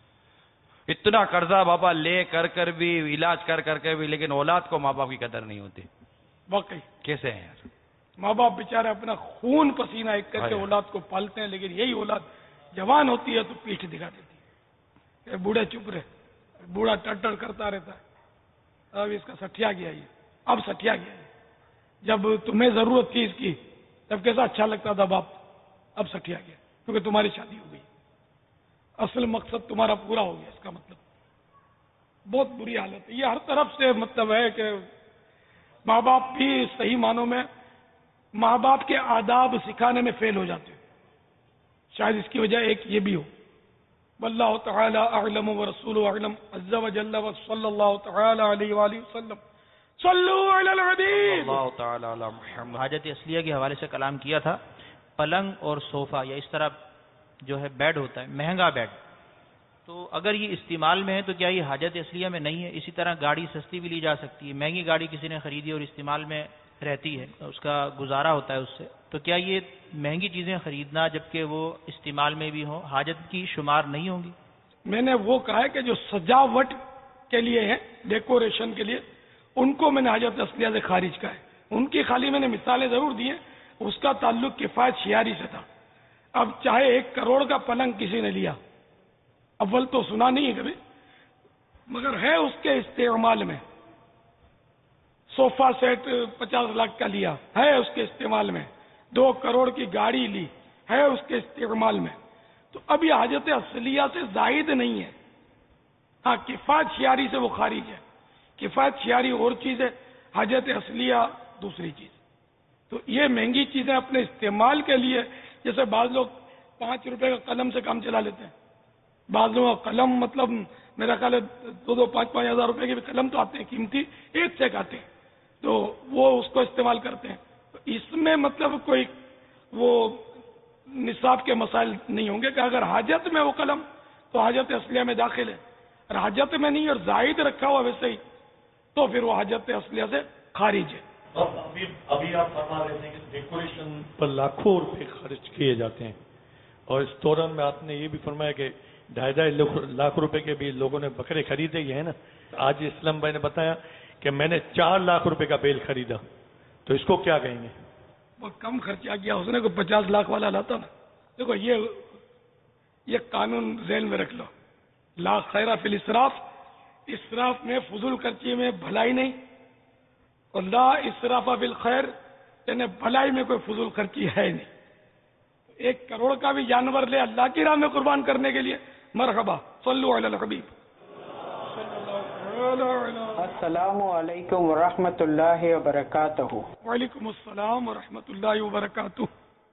اتنا قرضہ بابا لے کر بھی علاج کر کے بھی, لیکن اولاد کو ماں باپ کی قدر نہیں ہوتی. واقعی کیسے ہیں یار, ماں باپ بیچارے اپنا خون پسینہ ایک کر کے اولاد کو پالتے ہیں, لیکن یہی اولاد جوان ہوتی ہے تو پیٹھ دکھا دیتی ہے کہ بوڑھے چپ رہے, بوڑھا ٹٹر کرتا رہتا ہے. اب اس کا سٹھیا گیا, یہ اب سٹھیا گیا. جب تمہیں ضرورت تھی اس کی تب کیسا اچھا لگتا تھا باپ, اب سٹھیا گیا کیونکہ تمہاری شادی ہو گئی. اصل مقصد تمہارا پورا ہو گیا. اس کا مطلب بہت بری حالت ہے. یہ ہر طرف سے مطلب ہے کہ ماں باپ بھی صحیح معنوں میں ماں باپ کے آداب سکھانے میں فیل ہو جاتے ہیں. شاید اس کی وجہ ایک یہ بھی ہو. واللہ تعالی اعلم ورسولہ اعلم عز وجل وصلی اللہ تعالی علیہ وآلہ وسلم. صلو علی الحبیب. اللہ تعالی علی محمد. حاجت اصلیہ کے حوالے سے کلام کیا تھا. پلنگ اور صوفہ یا اس طرح جو ہے بیڈ ہوتا ہے, مہنگا بیڈ, تو اگر یہ استعمال میں ہے تو کیا یہ حاجت اصلیہ میں نہیں ہے؟ اسی طرح گاڑی سستی بھی لی جا سکتی ہے. مہنگی گاڑی کسی نے خریدی اور استعمال میں رہتی ہے, اس کا گزارا ہوتا ہے اس سے, تو کیا یہ مہنگی چیزیں خریدنا جبکہ وہ استعمال میں بھی ہوں حاجت کی شمار نہیں ہوں گی؟ میں نے وہ کہا ہے کہ جو سجاوٹ کے لیے ہیں, ڈیکوریشن کے لیے, ان کو میں نے حاجت اصلیہ سے خارج کہا ہے. ان کی خالی میں نے مثالیں ضرور دی ہیں, اس کا تعلق کفایت شعاری سے تھا. اب چاہے 1 کروڑ کا پلنگ کسی نے لیا, اول تو سنا نہیں ہے کبھی, مگر ہے اس کے استعمال میں. صوفہ سیٹ 50 لاکھ کا لیا, ہے اس کے استعمال میں. 2 کروڑ کی گاڑی لی, ہے اس کے استعمال میں. تو اب یہ حاجت اصلیہ سے زائد نہیں ہے. ہاں کفایت شعاری سے وہ خارج ہے. کفایت شعاری اور چیز ہے, حاجت اصلیہ دوسری چیز. تو یہ مہنگی چیزیں اپنے استعمال کے لیے, جیسے بعض لوگ 5 روپے کا قلم سے کام چلا لیتے ہیں. بعض لوگ قلم مطلب میرا خیال ہے 2-5 ہزار روپے کے بھی قلم تو آتے ہیں قیمتی, 1 چیک آتے ہیں, تو وہ اس کو استعمال کرتے ہیں. تو اس میں مطلب کوئی وہ نصاب کے مسائل نہیں ہوں گے کہ اگر حاجت میں وہ قلم تو حاجت اصلیہ میں داخل ہے, اور حاجت میں نہیں اور زائد رکھا ہوا ویسے ہی تو پھر وہ حاجت اصلیہ سے خارج ہے. ابھی آپ فرما رہے تھے کہ ڈیکوریشن پر لاکھوں روپے خرچ کیے جاتے ہیں, اور اس دوران میں آپ نے یہ بھی فرمایا کہ 2.5 لاکھ روپے کے بھی لوگوں نے بکرے خریدے. یہ ہے نا, آج اسلام بھائی نے بتایا کہ میں نے 4 لاکھ روپے کا بیل خریدا, تو اس کو کیا کہیں گے؟ وہ کم خرچہ کیا اس نے, کوئی 50 لاکھ والا لاتا نا. دیکھو یہ قانون ذہن میں رکھ لو, لا خیر فی الاسراف, اسراف میں فضول خرچی میں بھلائی نہیں, اور لا اسراف بالخیر یعنی بھلائی میں کوئی فضول خرچی ہے نہیں. 1 करोड़ का भी जानवर ले अल्लाह की राह में कुर्बान करने के लिए, मरहबा। सल्लु अला हबीब। अस्सलामु अलैकुम वरहमतुल्लाहि वबरकातुहू। वालेकुम अस्सलाम वरहमतुल्लाहि वबरकातुहू।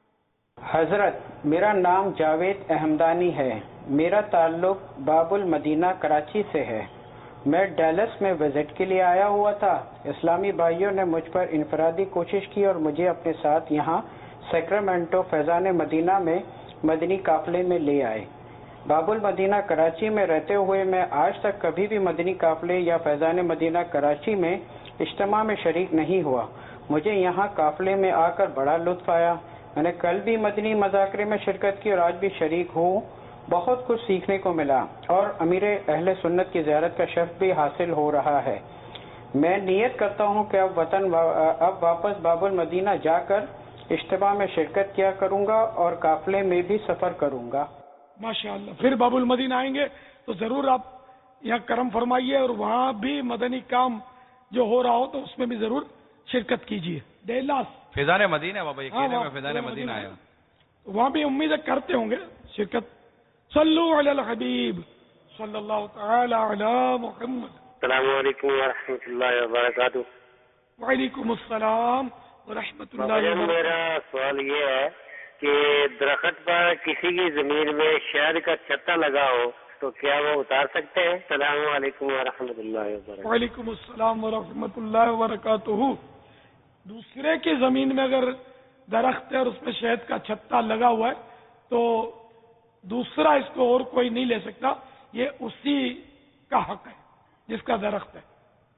हजरत, मेरा नाम जावेद अहमदानी है। मेरा ताल्लुक बाबुल मदीना कराची से है। मैं डैलस में विजिट के लिए आया हुआ था। इस्लामी भाइयों ने मुझ पर इनफरादी कोशिश की और मुझे अपने साथ यहाँ सैक्रामेंटो फैज़ान मदीना में मदनी काफले में ले आए। बाबुल मदीना कराची में रहते हुए मैं आज तक कभी भी मदनी काफले या फैज़ान मदीना कराची में इज्तिमा में शरीक नहीं हुआ। मुझे यहाँ काफले में आकर बड़ा लुत्फ आया। मैंने कल भी मदनी मज़ाकरे में शिरकत की और आज भी शरीक हूँ। बहुत कुछ सीखने को मिला और अमीर अहले सुन्नत की ज़ियारत का शर्फ भी हासिल हो रहा है। मैं नियत करता हूँ कि अब वापस बाबुल मदीना जाकर इज्तिमा में शिरकत किया करूँगा और काफले में भी सफ़र करूँगा। माशाअल्लाह। फिर बाबुल मदीना आएंगे तो ज़रूर आप यहाँ करम फरमाइए और वहाँ भी मदनी काम जो हो रहा हो तो उसमें भी ज़रूर शिरकत कीजिए। डेलास फैज़ान मदीना बाबा, ये कहने में फैज़ान फैज़ान मदीना आया, तो वहाँ भी उम्मीद करते होंगे शिरकत। सल्लु अलल हबीब सल्लल्लाहु तआला अला मुहम्मद। अस्सलामु अलैकुम वरहमतुल्लाहि वबरकातुहू। वालेकुम अस्सलाम वरहमतुल्लाहि वबरकातुहू। मेरा सवाल ये है कि दरख्त पर किसी की जमीन में शहद का छत्ता लगा हो तो क्या वो उतार सकते हैं? अस्सलामु अलैकुम वरहमतुल्लाहि वबरकातुहू। वालेकुम अस्सलाम वरहमतुल्लाहि वबरकातुहू। दूसरे की जमीन में अगर दरख्त है और उसमें शहद का छत्ता लगा हुआ है तो दूसरा इसको और कोई नहीं ले सकता, ये उसी का हक है जिसका दरख्त है,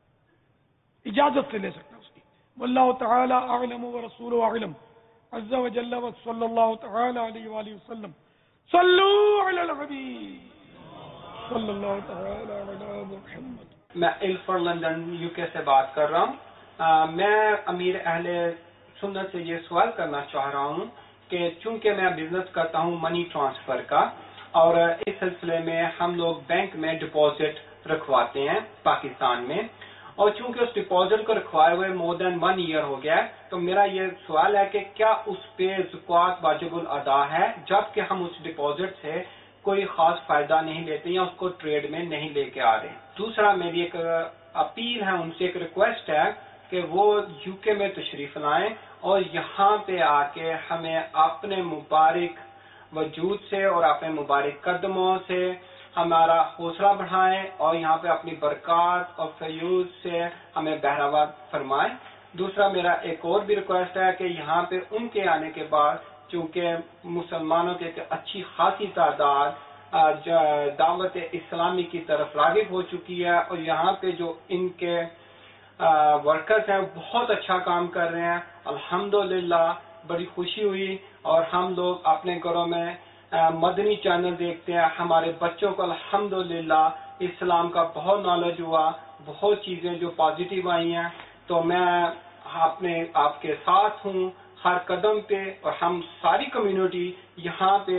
इजाजत से ले सकता है उसकी। वल्लाहु तआला अअलम व रसूलुहु अअलम। अज़्ज़ा व जल्ला व सल्लल्लाहु तआला अलैहि व आलिहि वसल्लम। सल्लू अलल हबीब सल्लल्लाहु तआला अला मुहम्मद। मैं इल्फर लंदन यूके से बात कर रहा हूँ। मैं अमीर अहले सुन्नत से ये सवाल करना चाह रहा हूँ कि चूंकि मैं बिजनेस करता हूँ मनी ट्रांसफर का और इस सिलसिले में हम लोग बैंक में डिपॉजिट रखवाते हैं पाकिस्तान में, और चूंकि उस डिपॉजिट को रखवाए हुए मोर देन 1 ईयर हो गया है, तो मेरा ये सवाल है कि क्या उस पे ज़कात वाजिबुल अदा है जबकि हम उस डिपॉजिट से कोई खास फायदा नहीं लेते या उसको ट्रेड में नहीं लेके आ रहे। दूसरा मेरी एक अपील है उनसे, एक रिक्वेस्ट है कि वो यूके में तशरीफ लाएं और यहाँ पे आके हमें अपने मुबारक वजूद से और अपने मुबारक कदमों से हमारा हौसला बढ़ाएं और यहाँ पे अपनी बरकत और फयूज से हमें बहरावा फरमाएं। दूसरा मेरा एक और भी रिक्वेस्ट है कि यहाँ पे उनके आने के बाद चूंकि मुसलमानों की एक अच्छी खासी तादाद दावत इस्लामी की तरफ रागिब हो चुकी है और यहाँ पे जो इनके वर्कर्स हैं बहुत अच्छा काम कर रहे हैं, अल्हम्दुलिल्लाह बड़ी खुशी हुई। और हम लोग अपने घरों में मदनी चैनल देखते हैं, हमारे बच्चों को अल्हम्दुलिल्लाह इस्लाम का बहुत नॉलेज हुआ, बहुत चीजें जो पॉजिटिव आई हैं। तो मैं आपके साथ हूँ हर कदम पे और हम सारी कम्युनिटी यहाँ पे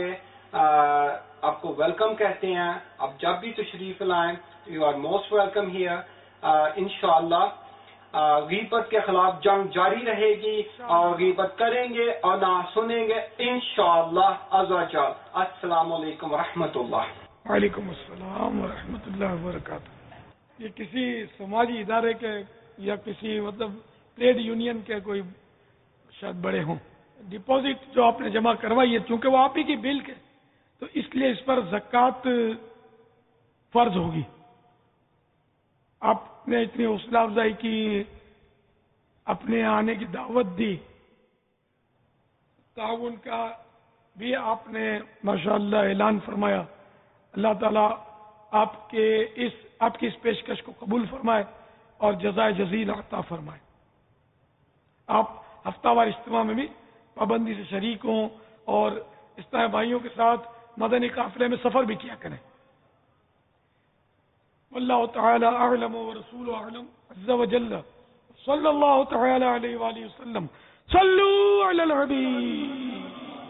आपको वेलकम कहते हैं। आप जब भी तशरीफ लाएं, you are most welcome here. इंशाअल्लाह गीबत के खिलाफ जंग जारी रहेगी और गीबत करेंगे और ना सुनेंगे इंशाअल्लाह अज़्ज़वजल। अस्सलामु अलैकुम व रहमतुल्लाह। वालेकुम अस्सलाम व रहमतुल्लाह व बरकातुहू। ये किसी समाजी इदारे के या किसी मतलब ट्रेड यूनियन के कोई शायद बड़े हों। डिपॉजिट जो आपने जमा करवाई है चूंकि वो आप ही की बिल के, तो इसलिए इस पर ज़कात फर्ज होगी। आपने इतनी हौसला अफजाई की, अपने आने की दावत दी, ताउन का भी आपने माशाअल्लाह ऐलान फरमाया। अल्लाह ताला आपकी इस पेशकश को कबूल फरमाए और जज़ाए जज़ील अता फरमाए। आप हफ्तावार इज्तिमा में भी पाबंदी से शरीक हों और इस तरह भाइयों के साथ मदनी काफिले में सफर भी किया करें। वल्लाहु तआला अअलम व रसूलुहु अअलम। अज़्ज़ा व जल्ला सल्लल्लाहु तआला अलैहि व आलिहि वसल्लम। सल्लू अलल हबीब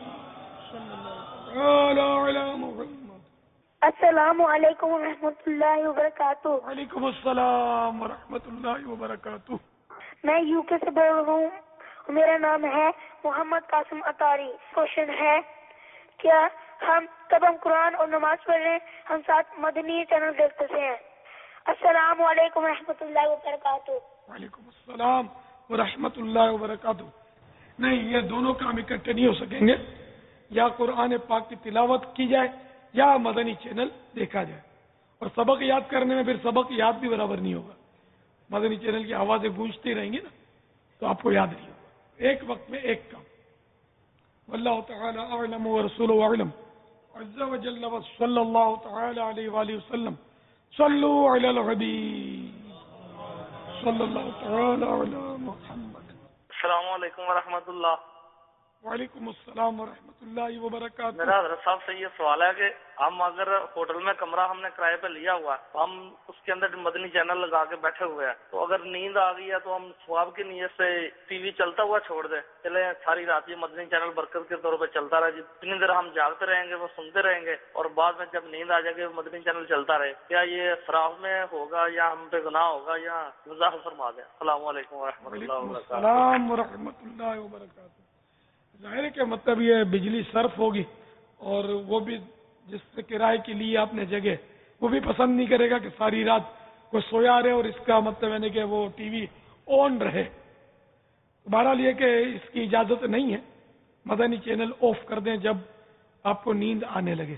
सल्लल्लाहु अला मुहम्मद। अस्सलामु अलैकुम व रहमतुल्लाहि व बरकातुहू। वालेकुम अस्सलाम व रहमतुल्लाहि व बरकातुहू। मैं यूके से बोल रहा हूँ, मेरा नाम है मोहम्मद कासिम अतारी। क्वेश्चन है کیا کب ہم قرآن اور نماز پڑھ رہے ہیں ہم ساتھ مدنی چینل دیکھتے ہیں؟ السلام علیکم ورحمۃ اللہ وبرکاتہ۔ وعلیکم السلام ورحمۃ اللہ وبرکاتہ۔ نہیں، یہ دونوں کام اکٹھے نہیں ہو سکیں گے، یا قرآن پاک کی تلاوت کی جائے یا مدنی چینل دیکھا جائے، اور سبق یاد کرنے میں پھر سبق یاد بھی برابر نہیں ہوگا۔ مدنی چینل کی آوازیں گونجتی رہیں گی نا تو آپ کو یاد نہیں ہوگا۔ ایک وقت میں ایک کام۔ واللہ تعالی اعلم ورسولہ اعلم عز وجل وصلی اللہ تعالی علیہ وآلہ وسلم صلو علی الحبیب صلی اللہ تعالی علی محمد۔ السلام علیکم ورحمۃ اللہ۔ وعلیکم السلام ورحمۃ اللہ وبرکاتہ۔ میرا حضرت صاحب سے یہ سوال ہے کہ ہم اگر ہوٹل میں کمرہ ہم نے کرائے پہ لیا ہوا ہے تو ہم اس کے اندر مدنی چینل لگا کے بیٹھے ہوئے ہیں، تو اگر نیند آ گئی ہے تو ہم ثواب کی نیت سے ٹی وی چلتا ہوا چھوڑ دیں، چلے ساری رات یہ مدنی چینل برکت کے طور پہ چلتا رہے، جتنی دیر ہم جاگتے رہیں گے وہ سنتے رہیں گے، اور بعد میں جب نیند آ جائے گی مدنی چینل چلتا رہے، کیا یہ اسراف میں ہوگا یا ہم پہ گناہ ہوگا، یا وضاحت فرما دیں۔ السلام علیکم ورحمۃ اللہ وبرکاتہ۔ السلام ورحمۃ اللہ وبرکاتہ۔ ظاہر ہے کہ مطلب یہ بجلی صرف ہوگی، اور وہ بھی جس سے کرائے کے لیے آپ نے جگہ، وہ بھی پسند نہیں کرے گا کہ ساری رات کوئی سویا رہے اور اس کا مطلب ہے کہ وہ ٹی وی آن رہے۔ بہرحال یہ کہ اس کی اجازت نہیں ہے، مدنی چینل آف کر دیں جب آپ کو نیند آنے لگے۔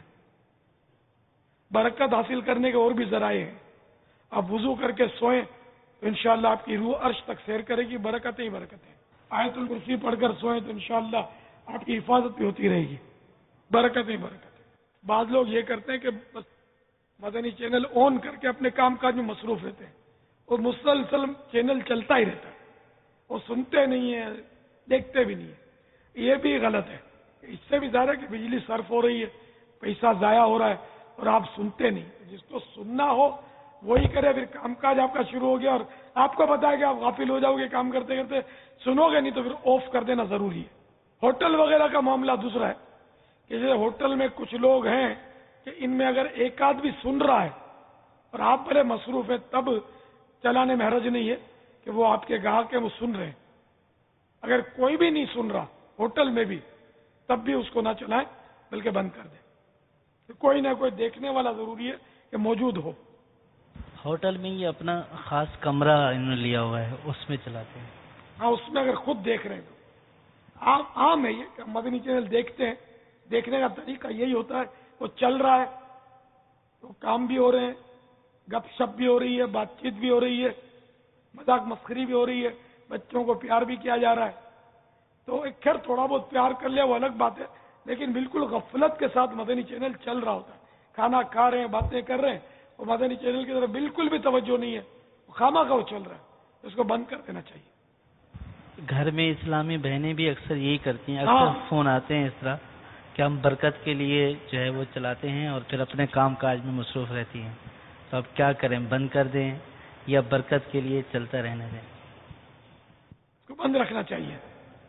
برکت حاصل کرنے کے اور بھی ذرائع ہیں، آپ وضو کر کے سوئیں تو انشاءاللہ آپ کی روح عرش تک سیر کرے گی، برکتیں ہی برکتیں۔ آیت الکرسی پڑھ کر سوئیں تو انشاءاللہ آپ کی حفاظت بھی ہوتی رہے گی، برکتیں ہی برکتیں۔ بعض لوگ یہ کرتے ہیں کہ بس مدنی چینل آن کر کے اپنے کام کاج میں مصروف رہتے ہیں، اور مسلسل چینل چلتا ہی رہتا ہے، وہ سنتے نہیں ہیں، دیکھتے بھی نہیں ہیں۔ یہ بھی غلط ہے، اس سے بھی زیادہ کہ بجلی صرف ہو رہی ہے، پیسہ ضائع ہو رہا ہے اور آپ سنتے نہیں۔ جس کو سننا ہو وہی کرے، پھر کام کاج آپ کا شروع ہو گیا اور آپ کو پتا ہے کہ آپ غافل ہو جاؤ گے کام کرتے کرتے، سنو گے نہیں تو پھر آف کر دینا ضروری ہے۔ ہوٹل وغیرہ کا معاملہ دوسرا ہے کہ جیسے ہوٹل میں کچھ لوگ ہیں کہ ان میں اگر ایک آدمی سن رہا ہے اور آپ بڑے مصروف ہیں، تب چلانے میں حرج نہیں ہے کہ وہ آپ کے گاہک ہیں وہ سن رہے ہیں۔ اگر کوئی بھی نہیں سن رہا ہوٹل میں بھی، تب بھی اس کو نہ چلائیں بلکہ بند کر دیں۔ تو کوئی نہ کوئی دیکھنے والا ضروری ہے کہ موجود ہو۔ ہوٹل میں یہ اپنا خاص کمرہ انہوں نے لیا ہوا ہے، اس میں چلاتے ہیں۔ ہاں، اس میں اگر خود دیکھ رہے ہیں تو عام ہے یہ کہ مدنی چینل دیکھتے ہیں۔ دیکھنے کا طریقہ یہی ہوتا ہے، وہ چل رہا ہے تو کام بھی ہو رہے ہیں، گپ شپ بھی ہو رہی ہے، بات چیت بھی ہو رہی ہے، مذاق مسخری بھی ہو رہی ہے، بچوں کو پیار بھی کیا جا رہا ہے، تو ایک خیر تھوڑا بہت پیار کر لیا وہ الگ بات ہے، لیکن بالکل غفلت کے ساتھ مدنی چینل چل رہا ہوتا ہے۔ کھانا کھا رہے ہیں، باتیں کر رہے ہیں، اور مدنی چینل کی طرف بالکل بھی توجہ نہیں ہے، خامخواہ وہ چل رہا ہے، اس کو بند کر دینا چاہیے۔ گھر میں اسلامی بہنیں بھی اکثر یہی کرتی ہیں، اکثر فون آتے ہیں اس طرح کہ ہم برکت کے لیے جو ہے وہ چلاتے ہیں اور پھر اپنے کام کاج میں مصروف رہتی ہیں، تو اب کیا کریں، بند کر دیں یا برکت کے لیے چلتا رہنے دیں؟ اس کو بند رکھنا چاہیے،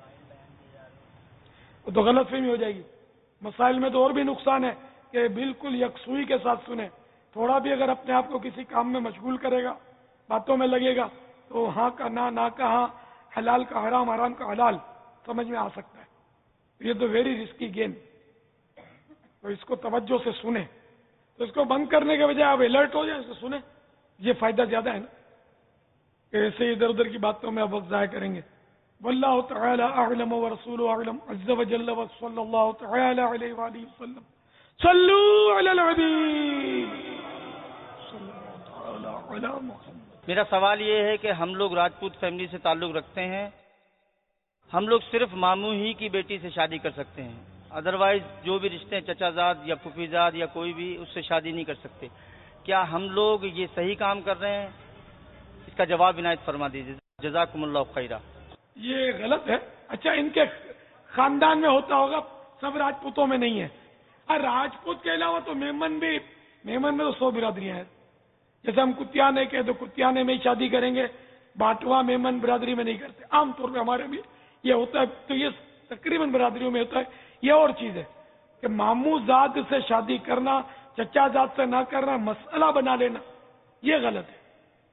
وہ تو غلط فہمی ہو جائے گی۔ مسائل میں تو اور بھی نقصان ہے کہ بالکل یکسوئی کے ساتھ سنیں، تھوڑا بھی اگر اپنے آپ کو کسی کام میں مشغول کرے گا، باتوں میں لگے گا، تو ہاں کا نہ کا ہاں، حلال کا حرام، حرام کا حلال سمجھ میں آ سکتا ہے۔ یہ تو ویری رسکی گیم، تو اس کو توجہ سے سنیں۔ تو اس کو بند کرنے کے بجائے آپ الرٹ ہو جائیں، اس کو سنیں، یہ فائدہ زیادہ ہے نا کہ ایسے ادھر ادھر کی باتوں میں آپ وقت ضائع کریں گے۔ واللہ تعالی اعلم ورسولہ اعلم عز وجل وصلی اللہ تعالی علیہ وآلہ وسلم صلو علی الحبیب صلی اللہ تعالی علی محمد۔ میرا سوال یہ ہے کہ ہم لوگ راجپوت فیملی سے تعلق رکھتے ہیں، ہم لوگ صرف ماموں ہی کی بیٹی سے شادی کر سکتے ہیں، ادروائز جو بھی رشتے چچا زاد یا پھوپھی زاد یا کوئی بھی اس سے شادی نہیں کر سکتے۔ کیا ہم لوگ یہ صحیح کام کر رہے ہیں؟ اس کا جواب عنایت فرما دیجیے، جزاکم اللہ خیرہ۔ یہ غلط ہے۔ اچھا، ان کے خاندان میں ہوتا ہوگا، سب راجپوتوں میں نہیں ہے۔ اور راجپوت کے علاوہ تو میمن میں تو 100 برادریاں ہیں۔ جیسے ہم کتیانے کے تو کتیانے میں ہی شادی کریں گے، باٹوا میمن برادری میں نہیں کرتے۔ عام طور پہ ہمارے بھی یہ ہوتا ہے، تو یہ تقریباً برادریوں میں ہوتا ہے۔ یہ اور چیز ہے کہ ماموں زاد سے شادی کرنا، چچا زاد سے نہ کرنا، مسئلہ بنا لینا، یہ غلط ہے۔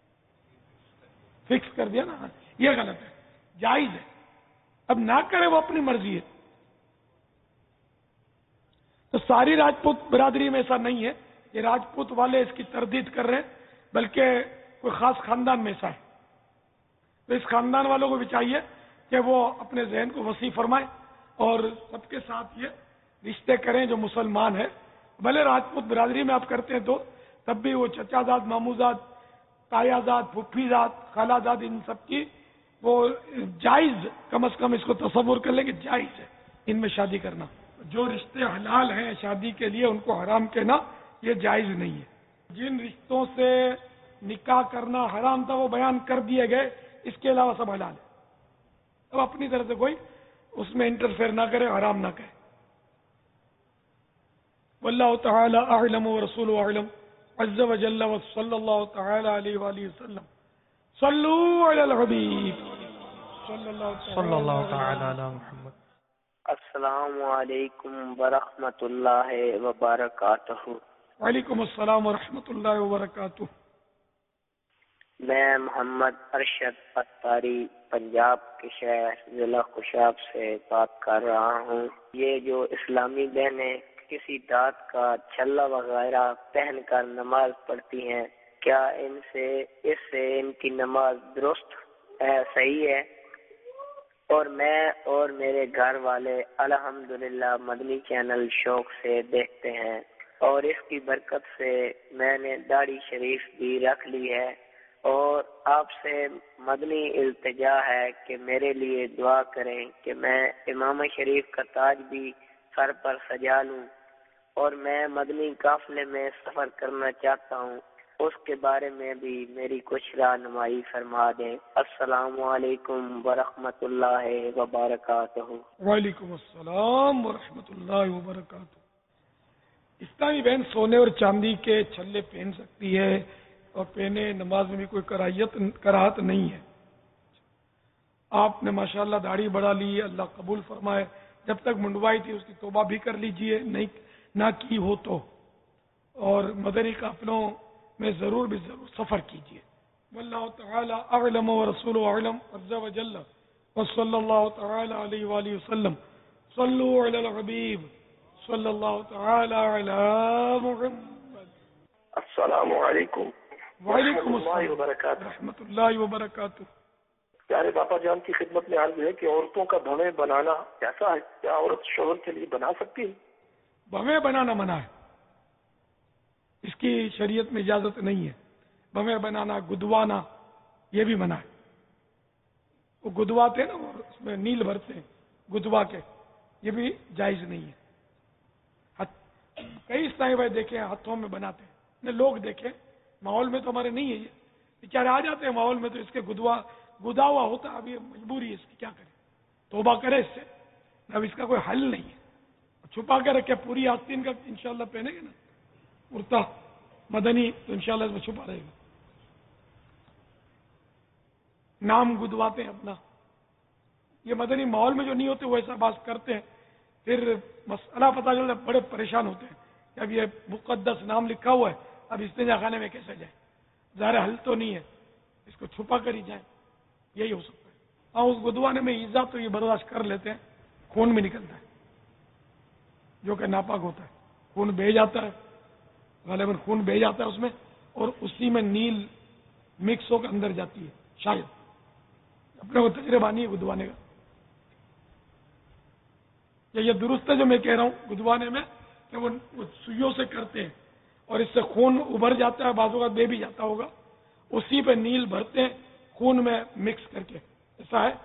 فکس کر دیا نا، یہ غلط ہے، جائز ہے۔ اب نہ کرے وہ اپنی مرضی ہے۔ تو ساری راجپوت برادری میں ایسا نہیں ہے. یہ راجپوت والے اس کی تردید کر رہے ہیں، بلکہ کوئی خاص خاندان میں ایسا ہے. تو اس خاندان والوں کو بھی چاہیے کہ وہ اپنے ذہن کو وسیع فرمائیں اور سب کے ساتھ یہ رشتے کریں جو مسلمان ہیں. بھلے راجپوت برادری میں آپ کرتے ہیں تو تب بھی وہ چچا زاد، مامو زاد، تایا زاد، پھپھی زاد، خالہ زاد، ان سب کی وہ جائز، کم از کم اس کو تصور کر لیں کہ جائز ہے ان میں شادی کرنا. جو رشتے حلال ہیں شادی کے لیے ان کو حرام کہنا یہ جائز نہیں ہے. جن رشتوں سے نکاح کرنا حرام تھا وہ بیان کر دیے گئے، اس کے علاوہ سب حلال ہے. اب اپنی طرف سے کوئی اس میں انٹرفیئر نہ کرے، حرام نہ کہے. واللہ تعالی اعلم ورسولہ اعلم عز وجل وصلی اللہ تعالی علیہ وآلہ وسلم. صلوا علی الحبیب صلی اللہ تعالی علی محمد. السلام علیکم ورحمۃ اللہ وبرکاتہ. وعلیکم السلام ورحمۃ اللہ وبرکاتہ. میں محمد ارشد اتاری پنجاب کے شہر ضلع خوشاب سے بات کر رہا ہوں. یہ جو اسلامی بہنیں کسی دانت کا چھلا وغیرہ پہن کر نماز پڑھتی ہیں، کیا اس سے ان کی نماز درست ہے، صحیح ہے؟ اور میں اور میرے گھر والے الحمدللہ مدنی چینل شوق سے دیکھتے ہیں، اور اس کی برکت سے میں نے داڑھی شریف بھی رکھ لی ہے. اور آپ سے مدنی التجا ہے کہ میرے لیے دعا کریں کہ میں امام شریف کا تاج بھی سر پر سجا لوں، اور میں مدنی قافلے میں سفر کرنا چاہتا ہوں. اس کے بارے میں بھی میری کچھ رہنمائی فرما دیں. السلام علیکم ورحمۃ اللہ وبرکاتہ. وعلیکم السلام ورحمۃ اللہ وبرکاتہ. اسلامی بہن سونے اور چاندی کے چھلے پہن سکتی ہے اور پہنے، نماز میں بھی کوئی کراہت نہیں ہے. آپ نے ماشاءاللہ داڑھی بڑھا لی، اللہ قبول فرمائے. جب تک منڈوائی تھی اس کی توبہ بھی کر لیجئے، نہیں نہ کی ہو تو. اور مدنی قافلوں میں ضرور سفر کیجئے. واللہ تعالی اعلم ورسولہ اعلم عز وجل وصلی اللہ تعالی علیہ وآلہ وسلم. صلوا علی الحبیب صلی اللہ تعالی علی محمد. السلام علیکم وعلیکم اللہ وبرکاتہ. رحمۃ اللہ وبرکاتہ. پیارے باپا جان کی خدمت میں عرض ہے کہ عورتوں کا بھویں بنانا کیسا ہے؟ کیا عورت شوہر کے لیے بنا سکتی ہے؟ بھویں بنانا منع ہے، اس کی شریعت میں اجازت نہیں ہے. بھویں بنانا، گدوانا، یہ بھی منع ہے. وہ گدواتے ہیں نا، اور اس میں نیل بھرتے ہیں گدوا کے، یہ بھی جائز نہیں ہے. کئی اسلامی بھائی دیکھیں ہاتھوں میں بناتے ہیں، لوگ دیکھیں. ماحول میں تو ہمارے نہیں ہے، یہ بیچارے آ جاتے ہیں ماحول میں تو اس کے گدا ہوا ہوتا ہے. اب یہ مجبوری ہے اس کی، کیا کرے؟ توبہ کرے اس سے. اب اس کا کوئی حل نہیں ہے. چھپا کے رکھے، پوری آستین کا انشاءاللہ پہنے گے نا کرتا مدنی تو انشاءاللہ اس میں چھپا رہے گا. نام گدواتے ہیں اپنا. یہ مدنی ماحول میں جو نہیں ہوتے وہ ایسا بات کرتے ہیں، پھر مسئلہ پتہ چلتا ہے، بڑے پریشان ہوتے ہیں کہ اب یہ مقدس نام لکھا ہوا ہے، اب استنجا خانے میں کیسے جائے؟ ظاہر حل تو نہیں ہے، اس کو چھپا کر ہی جائیں، یہی ہو سکتا ہے. ہاں اس گدوانے میں ایزا تو یہ برداشت کر لیتے ہیں، خون بھی نکلتا ہے جو کہ ناپاک ہوتا ہے. خون بہہ جاتا ہے، غالباً خون بہہ جاتا ہے اس میں، اور اسی میں نیل مکس ہو کر اندر جاتی ہے. شاید اپنے کو تجربہ نہیں ہے گدوانے کا. یہ درست ہے جو میں کہہ رہا ہوں گدوانے میں، کہ وہ سوئیوں سے کرتے ہیں اور اس سے خون ابھر جاتا ہے، بازو کا بے بھی جاتا ہوگا، اسی پہ نیل بھرتے ہیں خون میں مکس کر کے. ایسا ہے،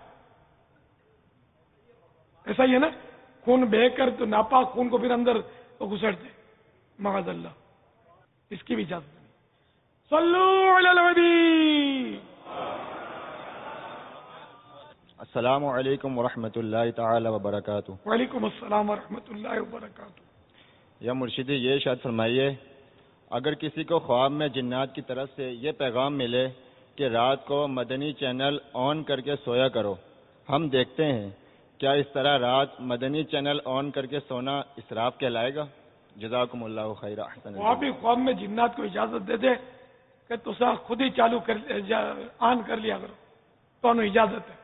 ایسا ہی ہے نا. خون بہہ کر تو ناپاک خون کو پھر اندر وہ گھسڑتے ہیں، معاذ اللہ. اس کی بھی اجازت نہیں. صلو علی النبی. السلام علیکم ورحمۃ اللہ تعالی وبرکاتہ. وعلیکم السلام ورحمۃ اللہ وبرکاتہ. یا مرشدی یہ ارشاد فرمائیے، اگر کسی کو خواب میں جنات کی طرف سے یہ پیغام ملے کہ رات کو مدنی چینل آن کر کے سویا کرو، ہم دیکھتے ہیں، کیا اس طرح رات مدنی چینل آن کر کے سونا اسراف کہلائے گا؟ جزاکم اللہ خیر. احسن. وہ بھی خواب میں جنات کو اجازت دے دے کہ تو خود ہی چالو کر آن کر لیا کرو، تو انہوں اجازت ہے.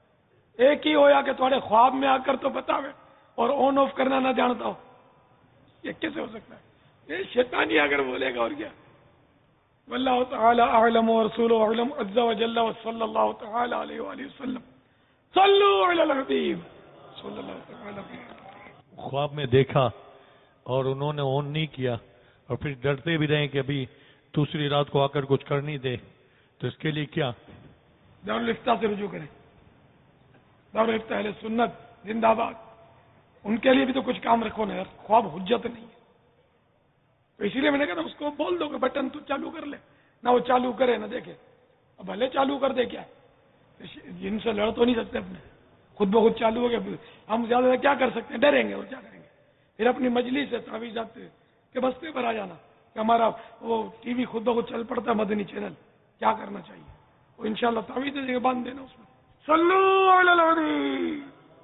ایک ہی ہویا کہ تھوڑے خواب میں آ کر تو بتاوے اور آن آف کرنا نہ جانتا ہو. یہ کیسے ہو سکتا ہے؟ یہ شیطانی اگر بولے گا اور کیا. واللہ تعالی اعلم ورسولہ اعلم عز وجل وصلی اللہ تعالی علیہ وآلہ وسلم. صلوا علی الحبیب صلی اللہ تعالی علیہ وسلم. خواب میں دیکھا اور انہوں نے آن نہیں کیا اور پھر ڈرتے بھی رہے کہ ابھی دوسری رات کو آ کر کچھ کر نہیں دے، تو اس کے لیے کیا؟ دارالفتہ سے رجوع کریں. دارالفتہ اہل سنت زندہ باد. ان کے لیے بھی تو کچھ کام رکھو نا یار. خواب حجت نہیں ہے. تو اسی لیے میں نے کہا اس کو بول دو کہ بٹن تو چالو کر لے. نہ وہ چالو کرے نہ دیکھے. اب بھلے چالو کر دے، کیا جن سے لڑ تو نہیں سکتے اپنے. خود بخود چالو ہو گیا. ہم زیادہ کیا کر سکتے ہیں؟ ڈریں گے اور کیا کریں گے. پھر اپنی مجلس سے تعویذات کے بستے پر آ جانا کہ ہمارا وہ ٹی وی خود بخود چل پڑتا ہے مدنی چینل. کیا کرنا چاہیے؟ وہ انشاءاللہ تعویذ دے کے باندھ دینا اس میں. صلو علی النبی.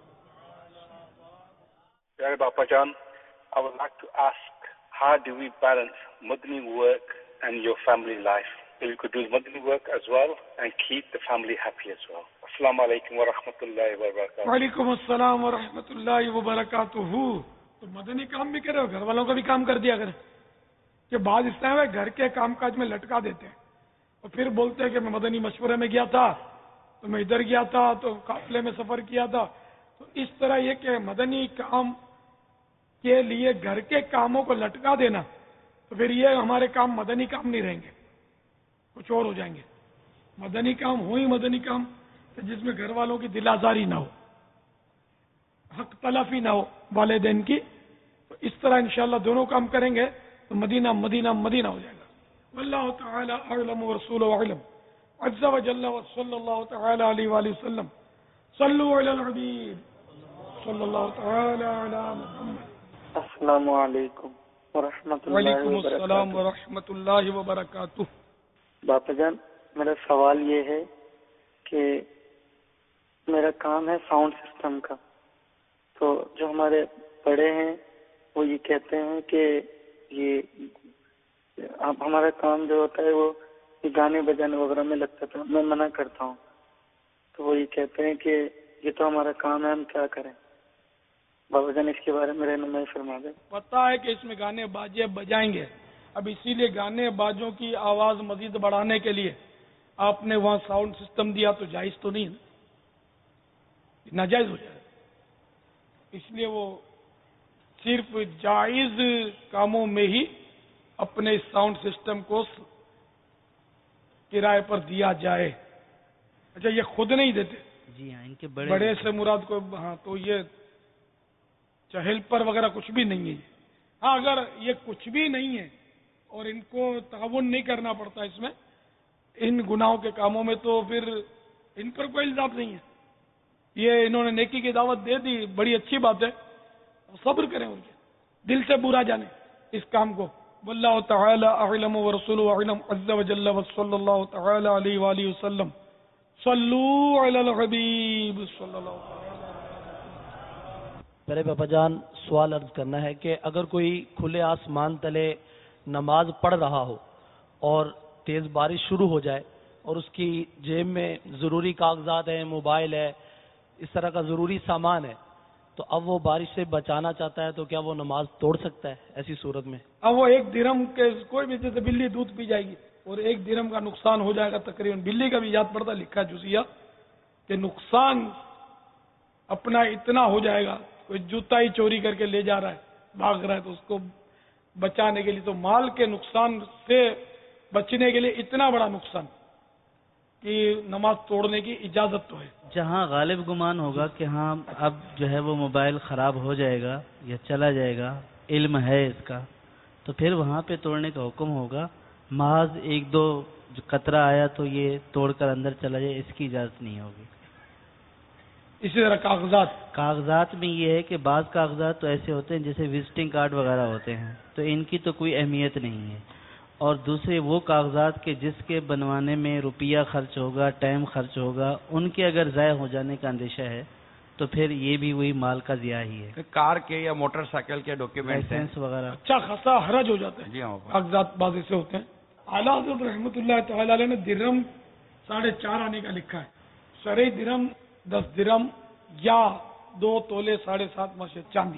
Dear Bapa Jan, I would like to ask, how do we balance Madani work and your family life? So you could do Madani work as well and keep the family happy as well. Assalamu alaikum wa rahmatullahi wa barakatuh. وعلیکم السلام ورحمۃ اللہ وبرکاتہ. تو مدنی کام بھی کرے اور گھر والوں کا بھی کام کر دیا کرے. کہ بعض اس طرح گھر کے کام کاج میں لٹکا دیتے ہیں اور پھر بولتے ہیں کہ میں مدنی مشورے میں گیا تھا، تو میں ادھر گیا تھا، تو قافلے میں سفر کیا تھا. تو اس طرح یہ کہ مدنی کام کے لیے گھر کے کاموں کو لٹکا دینا، تو پھر یہ ہمارے کام مدنی کام نہیں رہیں گے، کچھ اور ہو جائیں گے. مدنی کام ہو ہی مدنی کام کہ جس میں گھر والوں کی دل آزاری نہ ہو، حق تلافی نہ ہو والدین کی. تو اس طرح انشاءاللہ دونوں کام کریں گے تو مدینہ مدینہ مدینہ ہو جائے گا. واللہ تعالی اعلم ورسولہ اعلم عز وجل وصلی اللہ تعالی علیہ وآلہ وسلم. صلوا علی الحبیب صلی اللہ تعالی علی محمد. السلام علیکم ورحمۃ اللہ وعلیکم وبرکاتہ. السلام ورحمۃ اللہ وبرکاتہ. باپا جان، میرا سوال یہ ہے کہ میرا کام ہے ساؤنڈ سسٹم کا. تو جو ہمارے بڑے ہیں وہ یہ کہتے ہیں کہ یہ ہمارا کام جو ہوتا ہے وہ گانے بجانے وغیرہ میں لگتا تھا. میں منع کرتا ہوں تو وہ یہ کہتے ہیں کہ یہ تو ہمارا کام ہے، ہم کیا کریں. بابا جان اس کے بارے میں رہنمائی فرما دیں. پتا ہے کہ اس میں گانے باجے بجائیں گے. اب اسی لیے گانے باجوں کی آواز مزید بڑھانے کے لیے آپ نے وہاں ساؤنڈ سسٹم دیا تو جائز تو نہیں ہے، ناجائز ہو جائے. اس لیے وہ صرف جائز کاموں میں ہی اپنے ساؤنڈ سسٹم کو کرائے پر دیا جائے. اچھا یہ خود نہیں دیتے؟ جی ہاں، ان کے بڑے سے مراد کو. ہاں تو یہ چہل پر وغیرہ کچھ بھی نہیں ہے. ہاں اگر یہ کچھ بھی نہیں ہے اور ان کو تعاون نہیں کرنا پڑتا اس میں ان گناہوں کے کاموں میں، تو پھر ان پر کوئی الزام نہیں ہے. یہ انہوں نے نیکی کی دعوت دے دی، بڑی اچھی بات ہے. صبر کریں ان کے دل سے برا جانے اس کام کو. واللہ تعالی اعلم ورسولہ اعلم عز وجل وصلی اللہ تعالی علیہ وآلہ وسلم. صلو علی الحبیب صلی اللہ علیہ وسلم. میرے پاپا جان، سوال عرض کرنا ہے کہ اگر کوئی کھلے آسمان تلے نماز پڑھ رہا ہو اور تیز بارش شروع ہو جائے اور اس کی جیب میں ضروری کاغذات ہیں، موبائل ہے، اس طرح کا ضروری سامان ہے، تو اب وہ بارش سے بچانا چاہتا ہے تو کیا وہ نماز توڑ سکتا ہے ایسی صورت میں؟ اب وہ 1 درہم کے کوئی بھی جیسے بلی دودھ پی جائے گی اور 1 درہم کا نقصان ہو جائے گا تقریباً. بلی کا بھی یاد پڑتا لکھا جزیہ کہ نقصان اپنا اتنا ہو جائے گا. کوئی جوتا ہی چوری کر کے لے جا رہا ہے، بھاگ رہا ہے، تو اس کو بچانے کے لیے تو مال کے نقصان سے بچنے کے لیے اتنا بڑا نقصان کہ نماز توڑنے کی اجازت تو ہے. جہاں غالب گمان ہوگا کہ ہاں اب جو ہے وہ موبائل خراب ہو جائے گا یا چلا جائے گا، علم ہے اس کا، تو پھر وہاں پہ توڑنے کا حکم ہوگا. محض 1-2 جو قطرہ آیا تو یہ توڑ کر اندر چلا جائے، اس کی اجازت نہیں ہوگی. اسی طرح کاغذات میں یہ ہے کہ بعض کاغذات تو ایسے ہوتے ہیں جیسے وزٹنگ کارڈ وغیرہ ہوتے ہیں، تو ان کی تو کوئی اہمیت نہیں ہے. اور دوسرے وہ کاغذات کے جس کے بنوانے میں روپیہ خرچ ہوگا، ٹائم خرچ ہوگا، ان کے اگر ضائع ہو جانے کا اندیشہ ہے تو پھر یہ بھی وہی مال کا ضیاع ہی ہے. کار کے یا موٹر سائیکل کے ڈاکیومنٹس لائسنس وغیرہ اچھا خاصا حرج ہو جاتا ہے. جی ہاں، کاغذات بازی سے ہوتے ہیں. اعلیٰ حضرت رحمۃ اللہ تعالی علیہ نے درہم 4.5 آنے کا لکھا ہے. شرعی درہم 10 درہم یا 2 تولے 7.5 ماشے چاندی،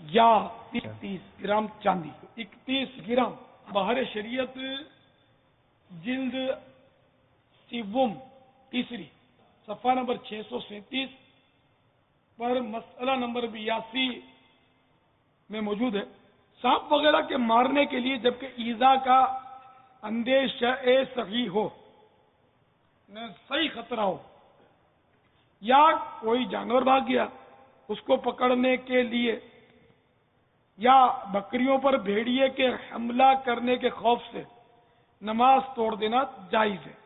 یا 30 گرام چاندی. 31 گرام. بہر شریعت جلد سیوم تیسری صفحہ نمبر 637 پر مسئلہ نمبر 82 میں موجود ہے. سانپ وغیرہ کے مارنے کے لیے جبکہ ایذا کا اندیشہ صحیح ہو، صحیح خطرہ ہو، یا کوئی جانور بھاگ گیا اس کو پکڑنے کے لیے، یا بکریوں پر بھیڑیے کے حملہ کرنے کے خوف سے نماز توڑ دینا جائز ہے.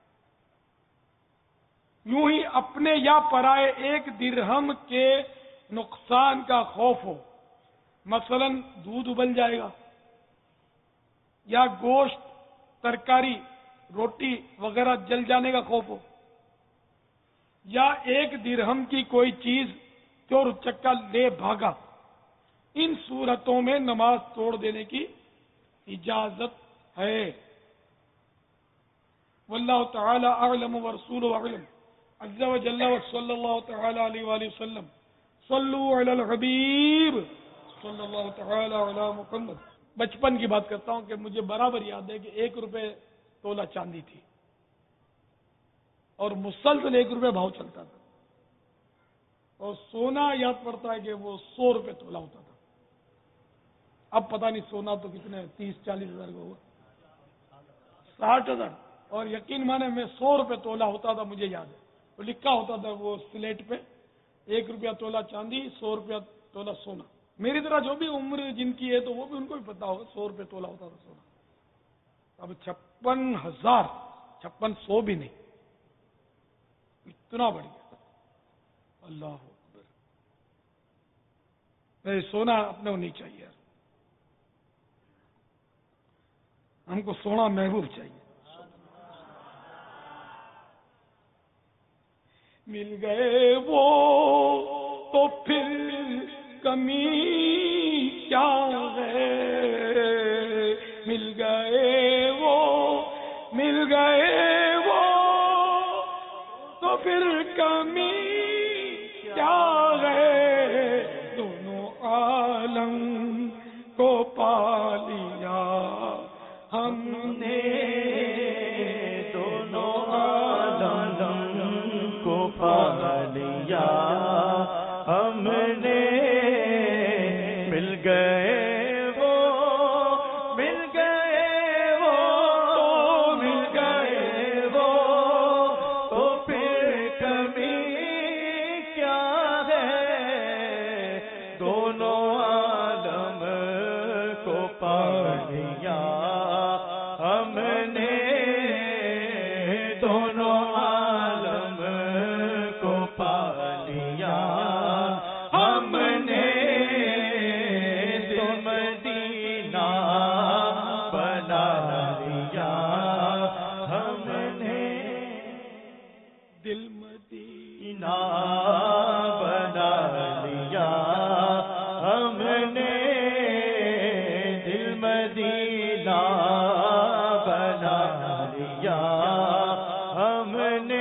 یوں ہی اپنے یا پرائے 1 درہم کے نقصان کا خوف ہو، مثلا دودھ ابل جائے گا، یا گوشت، ترکاری، روٹی وغیرہ جل جانے کا خوف ہو، یا 1 درہم کی کوئی چیز چور چکا لے بھاگا، ان صورتوں میں نماز توڑ دینے کی اجازت ہے. واللہ تعالی اعلم ورسولہ اعلم عز وجل وصلی اللہ تعالی علیہ وآلہ وسلم. صلوا علی الحبیب صلی اللہ تعالی علی محمد. بچپن کی بات کرتا ہوں کہ مجھے برابر یاد ہے کہ 1 روپے تولہ چاندی تھی اور مسلسل 1 روپے بھاؤ چلتا تھا، اور سونا یاد پڑتا ہے کہ وہ 100 روپے تولہ ہوتا تھا. اب پتہ نہیں سونا تو کتنے 30-40 ہزار کا ہوا، 60,000. اور یقین مانے میں 100 روپے تولہ ہوتا تھا، مجھے یاد ہے. وہ لکھا ہوتا تھا وہ سلیٹ پہ 1 روپیہ تولہ چاندی، 100 روپیہ تولہ سونا. میری طرح جو بھی عمر جن کی ہے تو وہ بھی ان کو بھی پتا ہوگا 100 روپے تولہ ہوتا تھا سونا. اب 56,000، 5600 بھی نہیں، اتنا بڑھ گیا. اللہ اکبر. سونا اپنے کو نہیں چاہیے، ہم کو سونا محبوب چاہیے. مل گئے وہ تو پھر کمی کیا ہے، مل گئے وہ تو پھر کمی کیا ہے. دونوں عالم کو پا لیا ہم نے، دونوں عالم کو پا لیا ہم نے. مل گئے وہ تو پھر کمی کیا ہے. دونوں عالم کو پا لیا ہم نے، دونوں عالم کو پا لیا ہم نے. دل مدینہ بنا لیا ہم نے، دل مدینہ بنا لیا ہم نے، دل مدینہ بنا لیا ہم نے.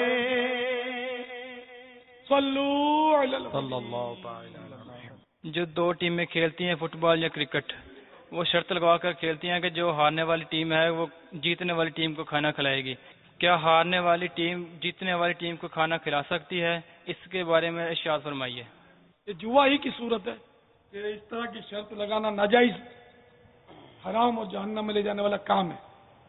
صلو علی صلی اللہ تعالی علیہ. جو 2 ٹیمیں کھیلتی ہیں فٹ بال یا کرکٹ، وہ شرط لگوا کر کھیلتی ہیں کہ جو ہارنے والی ٹیم ہے وہ جیتنے والی ٹیم کو کھانا کھلائے گی. کیا ہارنے والی ٹیم جیتنے والی ٹیم کو کھانا کھلا سکتی ہے؟ اس کے بارے میں ارشاد فرمائیے. یہ جوا ہی کی صورت ہے کہ اس طرح کی شرط لگانا ناجائز، حرام اور جہنم میں لے جانے والا کام ہے.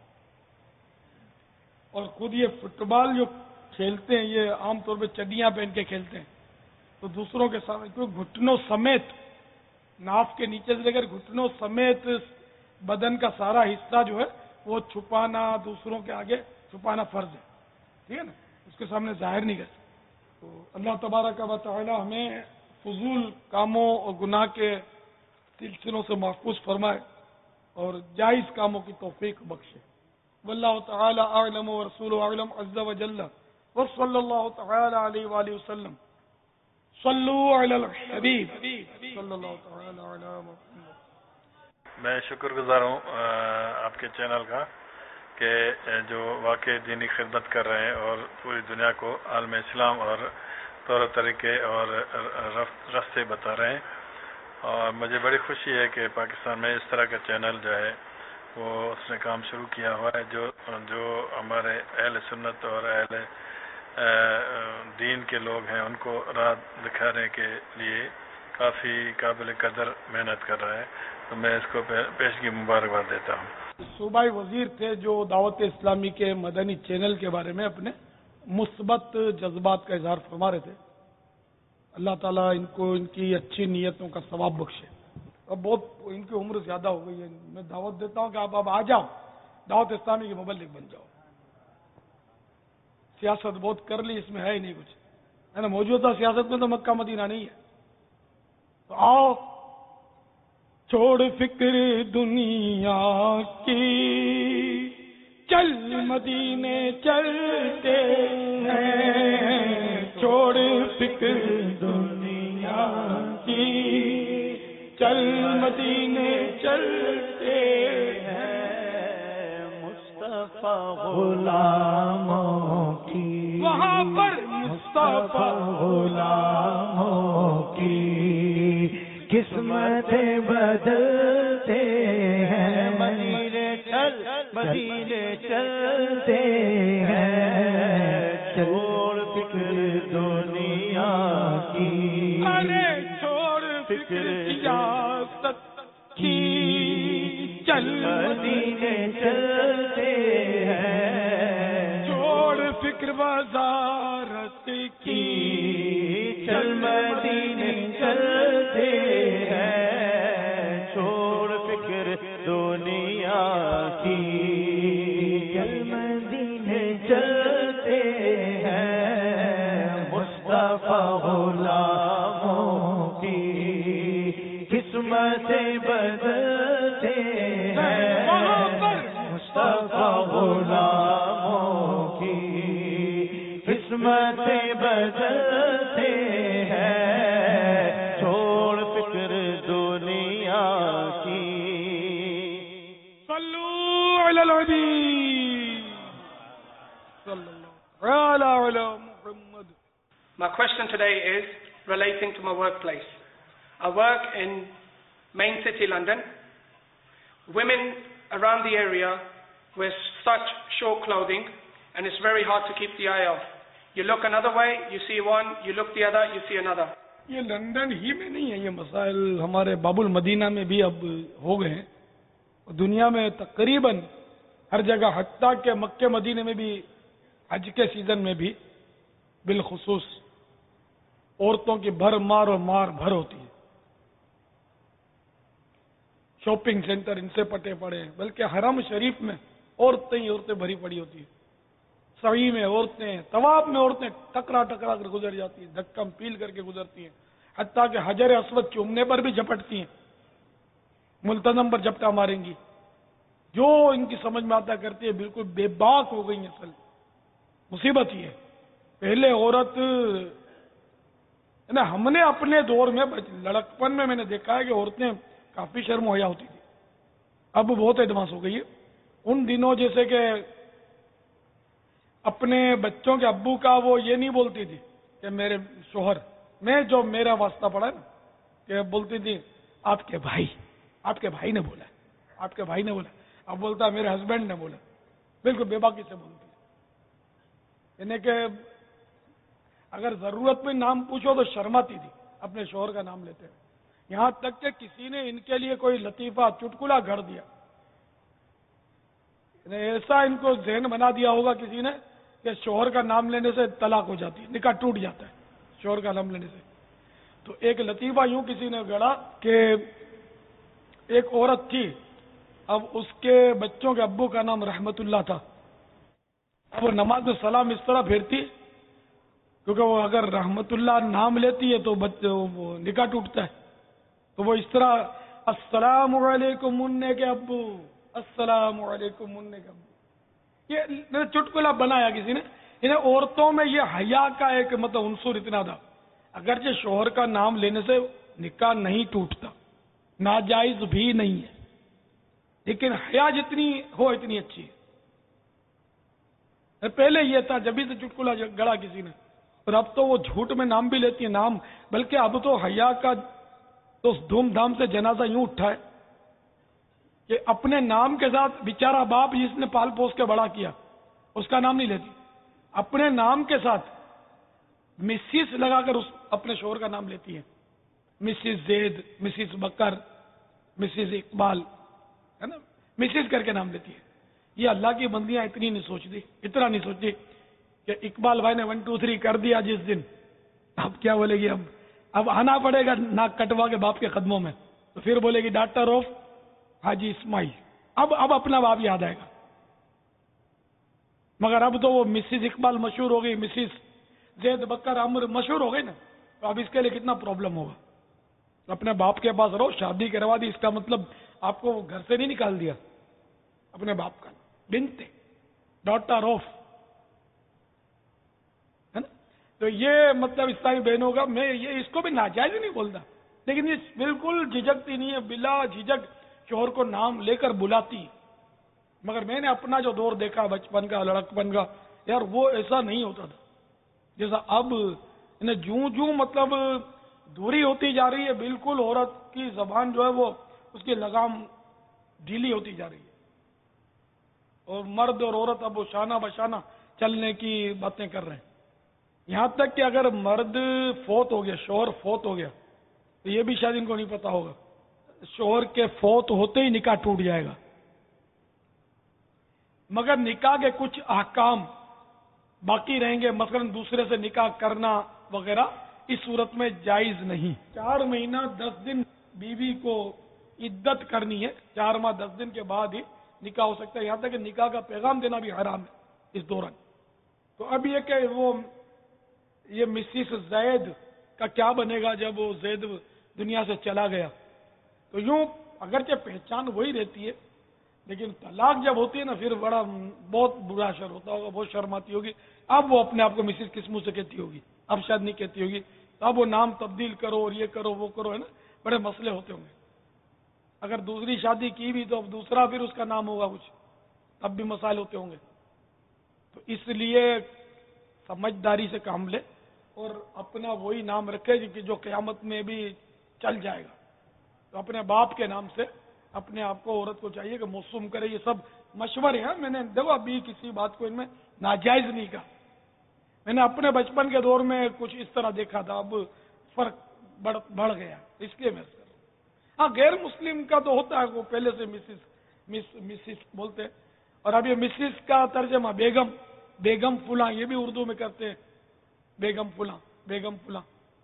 اور خود یہ فٹ بال جو کھیلتے ہیں یہ عام طور پہ چڈیاں پہن کے کھیلتے ہیں، تو دوسروں کے سامنے کیونکہ گھٹنوں سمیت، ناف کے نیچے سے لے کر گھٹنوں سمیت بدن کا سارا حصہ جو ہے وہ چھپانا، دوسروں کے آگے چھپانا فرض ہے. ٹھیک ہے نا، اس کے سامنے ظاہر نہیں کر. تو اللہ تبارک و تعالی ہمیں فضول کاموں اور گناہ کے سلسلوں سے محفوظ فرمائے اور جائز کاموں کی توفیق بخشے. واللہ تعالی اعلم ورسولہ اعلم عز وجل وصلی اللہ تعالی علیہ وآلہ وسلم. صلو علی الحبیب صلی اللہ تعالی علی محمد. میں شکر گزار ہوں آپ کے چینل کا کہ جو واقعی دینی خدمت کر رہے ہیں اور پوری دنیا کو عالم اسلام اور طور طریقے اور راستے بتا رہے ہیں. اور مجھے بڑی خوشی ہے کہ پاکستان میں اس طرح کا چینل جو ہے وہ اس نے کام شروع کیا ہوا ہے جو ہمارے اہل سنت اور اہل دین کے لوگ ہیں ان کو راہ دکھانے کے لیے کافی قابل قدر محنت کر رہا ہے، تو میں اس کو پیشگی مبارکباد دیتا ہوں۔ صوبائی وزیر تھے جو دعوت اسلامی کے مدنی چینل کے بارے میں اپنے مثبت جذبات کا اظہار فرما رہے تھے۔ اللہ تعالیٰ ان کو ان کی اچھی نیتوں کا ثواب بخشے۔ اب بہت ان کی عمر زیادہ ہو گئی ہے، میں دعوت دیتا ہوں کہ آپ اب آ جاؤ، دعوت اسلامی کے مبلغ بن جاؤ۔ سیاست بہت کر لی، اس میں ہے ہی نہیں کچھ، ہے نا۔ موجودہ سیاست میں تو مکہ مدینہ نہیں ہے، تو آؤ چھوڑ فکر دنیا کی، چل مدینے چلتے ہیں، چھوڑ فکر دنیا کی، چل مدینے چلتے ہیں، مصطفیٰ غلاموں کی، وہاں پر مصطفیٰ غلاموں کی قسمتیں بدلتے ہیں، مدینے چلتے ہیں، چھوڑ فکر دنیا کی، ارے چھوڑ فکر سیاست کی، چل مدینے چلتے ہیں، چھوڑ فکر وزارت کی، چل مدینے چلتے ہیں، چھوڑ فکر دنیا کی، چل مدینے چلتے ہیں، مصطفیٰ غلاموں کی قسمتیں بدلتے ہیں، مصطفیٰ غلاموں کی قسمتیں بدلتے ہیں، چھوڑ فکر دنیا کی۔ صلو علی الحبیب صلی اللہ علی محمد۔ My question today is relating to my workplace. I work in main city London. Women around the area wear such short clothing and it's very hard to keep the eye off. You look another way, you see one, you look the other, you see another. یہ لندن ہی میں نہیں ہے، یہ مسائل ہمارے باب المدینہ میں بھی اب ہو گئے ہیں، دنیا میں تقریباً ہر جگہ، حتیٰ کہ مکہ مدینے میں بھی حج کے سیزن میں بھی بالخصوص عورتوں کی بھر مار اور مار بھر ہوتی ہے۔ شاپنگ سینٹر ان سے پٹے پڑے ہیں، بلکہ حرم شریف میں عورتیں ہی عورتیں بھری پڑی ہوتی ہیں، سعی میں عورتیں، طواف میں عورتیں ٹکرا ٹکرا کر گزر جاتی ہیں، دھکم پیل کر کے گزرتی ہیں، حتیٰ کہ حجر اسود چومنے پر بھی جھپٹتی ہیں، ملتزم پر جھپٹا ماریں گی، جو ان کی سمجھ میں آتا کرتی ہے، بالکل بے باک ہو گئی ہیں۔ اصل مصیبت یہ ہے، پہلے عورت ہم نے اپنے دور میں لڑکپن میں نے دیکھا ہے کہ عورتیں کافی شرم و حیا ہوتی تھی، اب بہت ایڈوانس ہو گئی ہے۔ ان دنوں جیسے کہ اپنے بچوں کے ابو کا وہ یہ نہیں بولتی تھی کہ میرے شوہر میں، جو میرا واسطہ پڑا نا، کہ بولتی تھی آپ کے بھائی نے بولا، آپ کے بھائی نے بولا، اب بولتا میرے ہسبینڈ نے بولا، بالکل بے باکی سے بولتی ہے۔ یعنی کہ اگر ضرورت میں نام پوچھو تو شرماتی تھی اپنے شوہر کا نام لیتے ہوئے، یہاں تک کہ کسی نے ان کے لیے کوئی لطیفہ چٹکلا گھڑ دیا، ایسا ان کو ذہن بنا دیا ہوگا کسی نے کہ شوہر کا نام لینے سے طلاق ہو جاتی ہے، نکاح ٹوٹ جاتا ہے شوہر کا نام لینے سے۔ تو ایک لطیفہ یوں کسی نے گھڑا کہ ایک عورت تھی، اب اس کے بچوں کے ابو کا نام رحمت اللہ تھا، وہ نماز میں سلام اس طرح پھیرتی، کیونکہ وہ اگر رحمت اللہ نام لیتی ہے تو وہ نکاح ٹوٹتا ہے، تو وہ اس طرح السلام علیکم منع کے ابو، السلام علیکم منع کے ابو، یہ چٹکلا بنایا کسی نے۔ انہیں عورتوں میں یہ حیا کا ایک عنصر اتنا تھا، اگرچہ شوہر کا نام لینے سے نکاح نہیں ٹوٹتا، ناجائز بھی نہیں ہے، لیکن حیا جتنی ہو اتنی اچھی ہے۔ پہلے یہ تھا، جبھی سے چٹکلا گڑا کسی نے، اور اب تو وہ جھوٹ میں نام بھی لیتی ہے، نام بلکہ اب تو حیا کا تو اس دھوم دھام سے جنازہ یوں اٹھا ہے کہ اپنے نام کے ساتھ بیچارہ باپ جس نے پال پوس کے بڑا کیا اس کا نام نہیں لیتی، اپنے نام کے ساتھ مسز لگا کر اپنے شوہر کا نام لیتی ہے، Mrs Zaid, Mrs Bakr, Mrs Iqbal, ہے نا، مسز کر کے نام لیتی ہے. یہ اللہ کی بندیاں اتنی نہیں سوچتی، اتنا نہیں سوچتی کہ اقبال بھائی نے 1 2 3 کر دیا جس دن، اب کیا بولے گی، اب آنا پڑے گا ناک کٹوا کے باپ کے قدموں میں، تو پھر بولے گی ڈاکٹر آف حاجی اسماعیل. اب اپنا باپ یاد آئے گا. مگر اب تو وہ مسز اقبال مشہور ہو گئی، مسز زید بکر عمر مشہور ہو گئی نا، تو اب اس کے لیے کتنا پرابلم ہوگا. اپنے باپ کے پاس رہو، شادی کروا دی، اس کا مطلب آپ کو گھر سے نہیں نکال دیا، اپنے باپ کا بنت ڈاٹر آف، ہے نا. تو یہ مطلب اسلامی بہنوں کا، میں یہ اس کو بھی ناجائز نہیں بولتا، لیکن یہ بالکل جھجکتی نہیں ہے، بلا جھجک شوہر کو نام لے کر بلاتی. مگر میں نے اپنا جو دور دیکھا بچپن کا، لڑکپن کا، یار وہ ایسا نہیں ہوتا تھا جیسا اب. جوں مطلب دوری ہوتی جا رہی ہے، بالکل عورت کی زبان جو ہے وہ اس کی لگام ڈھیلی ہوتی جا رہی ہے، اور مرد اور عورت اب وہ شانہ بشانہ چلنے کی باتیں کر رہے ہیں. یہاں تک کہ اگر مرد فوت ہو گیا، شوہر فوت ہو گیا، تو یہ بھی شاید ان کو نہیں پتا ہوگا، شوہر کے فوت ہوتے ہی نکاح ٹوٹ جائے گا. مگر نکاح کے کچھ احکام باقی رہیں گے، مثلا دوسرے سے نکاح کرنا وغیرہ اس صورت میں جائز نہیں. 4 مہینہ 10 دن بیوی کو عدت کرنی ہے، 4 ماہ 10 دن کے بعد ہی نکاح ہو سکتا ہے. یہاں تک کہ نکاح کا پیغام دینا بھی حرام ہے اس دوران. تو اب یہ کہ وہ یہ مسز زید کا کیا بنے گا جب وہ زید دنیا سے چلا گیا؟ تو یوں اگرچہ پہچان وہی رہتی ہے، لیکن طلاق جب ہوتی ہے نا، پھر بہت برا شر ہوتا ہوگا، بہت شرم آتی ہوگی. اب وہ اپنے آپ کو مسز کس منہ سے کہتی ہوگی؟ اب شاید نہیں کہتی ہوگی. اب وہ نام تبدیل کرو اور یہ کرو وہ کرو، ہے نا، بڑے مسئلے ہوتے ہوں گے. اگر دوسری شادی کی بھی تو اب دوسرا پھر اس کا نام ہوگا کچھ، تب بھی مسائل ہوتے ہوں گے. تو اس لیے سمجھداری سے کام لے اور اپنا وہی نام رکھے جو قیامت میں بھی چل جائے گا. تو اپنے باپ کے نام سے اپنے آپ کو عورت کو چاہیے کہ موسوم کرے. یہ سب مشورے ہیں، میں نے دیکھو ابھی کسی بات کو ان میں ناجائز نہیں کہا. میں نے اپنے بچپن کے دور میں کچھ اس طرح دیکھا تھا، اب فرق بڑھ گیا، اس لیے میں کر رہا ہوں. ہاں غیر مسلم کا تو ہوتا ہے، وہ پہلے سے مسز بولتے ہیں. اور اب یہ مسز کا ترجمہ بیگم فلاں، یہ بھی اردو میں کرتے ہیں، بیگم فلاں بیگم فلاں.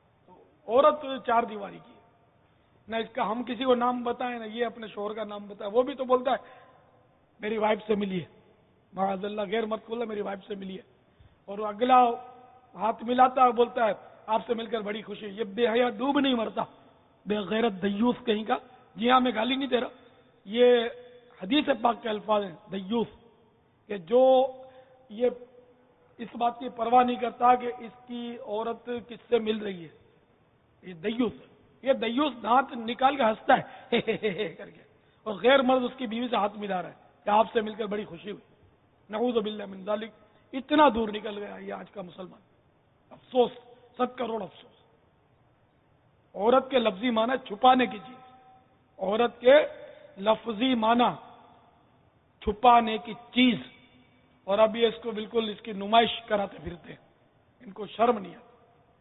عورت 4 دیواری کی نہ، اس کا ہم کسی کو نام بتائیں نہ یہ اپنے شوہر کا نام بتائے. وہ بھی تو بولتا ہے میری وائف سے ملی ہے، معاذ اللہ غیر مرد کو میری وائف سے ملی ہے، اور وہ اگلا ہاتھ ملاتا ہے، بولتا ہے آپ سے مل کر بڑی خوشی. یہ بے حیا ڈوب نہیں مرتا، بے غیرت دیوس کہیں کا. جی ہاں، میں گالی نہیں دے رہا، یہ حدیث پاک کے الفاظ ہیں. دیوس کہ جو یہ اس بات کی پرواہ نہیں کرتا کہ اس کی عورت کس سے مل رہی ہے، یہ دیوس. یہ دیوس دانت نکال کے ہنستا ہے کر کے، اور غیر مرد اس کی بیوی سے ہاتھ ملا رہا ہے کہ آپ سے مل کر بڑی خوشی ہوئی. نعوذ باللہ من ذالک. اتنا دور نکل گیا یہ آج کا مسلمان. افسوس، 100 کروڑ افسوس. عورت کے لفظی معنی چھپانے کی چیز، عورت کے لفظی معنی چھپانے کی چیز، اور اب یہ اس کو بالکل اس کی نمائش کراتے پھرتے ہیں. ان کو شرم نہیں آتی،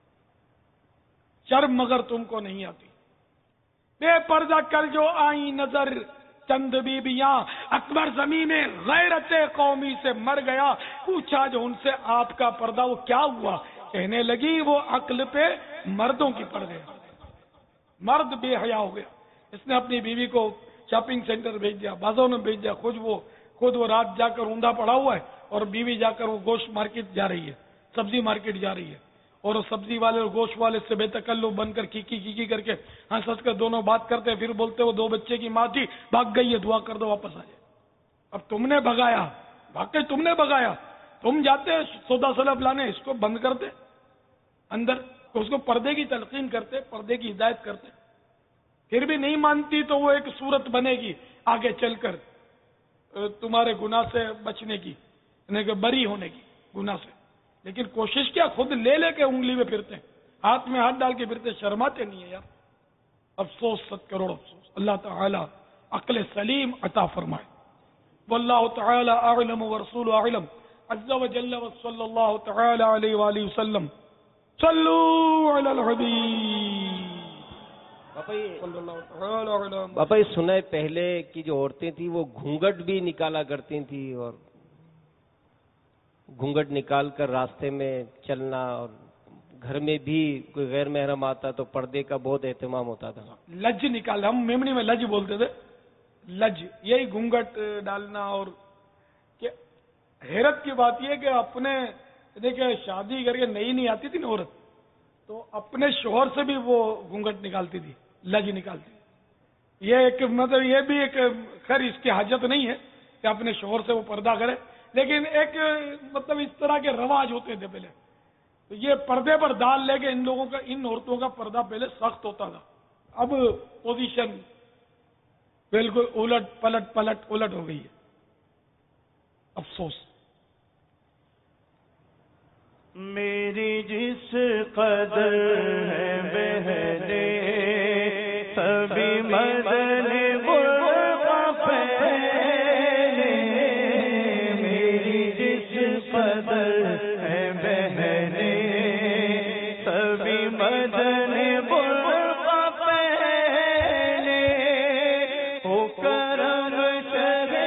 شرم مگر تم کو نہیں آتی. بے پردہ کر جو آئی نظر چند بیبیاں، اکبر زمین میں غیرت قومی سے مر گیا. پوچھا جو ان سے آپ کا پردہ وہ کیا ہوا، کہنے لگی وہ عقل پہ مردوں کی پڑ گیا. مرد بے حیا ہو گیا. اس نے اپنی بیوی کو شاپنگ سینٹر بھیج دیا، بازاروں میں بھیج دیا. خود وہ رات جا کر اوندا پڑا ہوا ہے، اور بیوی جا کر وہ گوشت مارکیٹ جا رہی ہے، سبزی مارکیٹ جا رہی ہے. اور وہ سبزی والے اور گوشت والے سے بے تکلف بن کر کی کر کے ہنس ہنس کر دونوں بات کرتے. پھر بولتے وہ 2 بچے کی ماں تھی، بھاگ گئی ہے، دعا کر دو واپس آ جائے. اب تم نے بھگایا، واقعی تم نے بھگایا. تم جاتے سودا سلب لانے، اس کو بند کرتے اندر، اس کو پردے کی تلقین کرتے، پردے کی ہدایت کرتے. پھر بھی نہیں مانتی تو وہ ایک صورت بنے گی آگے چل کر تمہارے گناہ سے بچنے کی، یعنی کہ بری ہونے کی گناہ سے. لیکن کوشش کیا، خود لے کے انگلی میں پھرتے ہیں، ہاتھ میں ہاتھ ڈال کے پھرتے، شرماتے نہیں ہیں یار. افسوس 7 کروڑ افسوس. اللہ تعالی عقل سلیم عطا فرمائے. واللہ تعالی اعلم ورسول اعلم عز وجل وصلی اللہ تعالی علیہ وآلہ وسلم. صلوا علی الحبیب. باپا یہ سنا ہے پہلے کی جو عورتیں تھیں وہ گھونگھٹ بھی نکالا کرتی تھیں, اور گھونگھٹ نکال کر راستے میں چلنا, اور گھر میں بھی کوئی غیر محرم آتا تو پردے کا بہت اہتمام ہوتا تھا. لج نکال, ہم میمنی میں لج بولتے تھے, لج یہی گھونگھٹ ڈالنا. اور کہ حیرت کی بات یہ کہ اپنے دیکھیں شادی کر کے نئی آتی تھی نا عورت, تو اپنے شوہر سے بھی وہ گھونگھٹ نکالتی تھی, لج نکالتی تھی. یہ ایک مطلب یہ بھی ایک خیر اس کی حاجت نہیں ہے کہ اپنے شوہر سے وہ پردہ کرے, لیکن ایک مطلب اس طرح کے رواج ہوتے تھے پہلے. تو یہ پردے پر دال لے کے ان لوگوں کا, ان عورتوں کا پردہ پہلے سخت ہوتا تھا. اب پوزیشن بالکل الٹ ہو گئی ہے. افسوس. میری جس قدر ہے بہنے سبھی مدن برقع پہنے, میری جس قدر ہے بہنے سبھی مدن برقع پہنے, ہو کرم شرے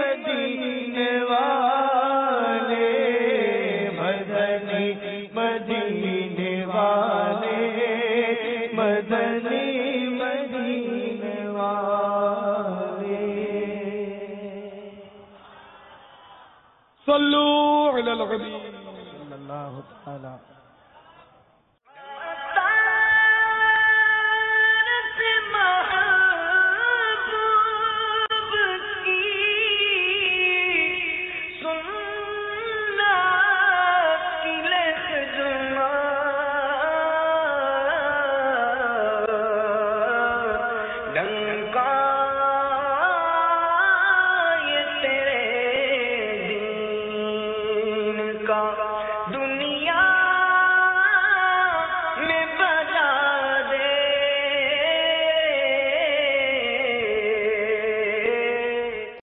مدنی صلوا علی الحبیب صلی اللہ تعالی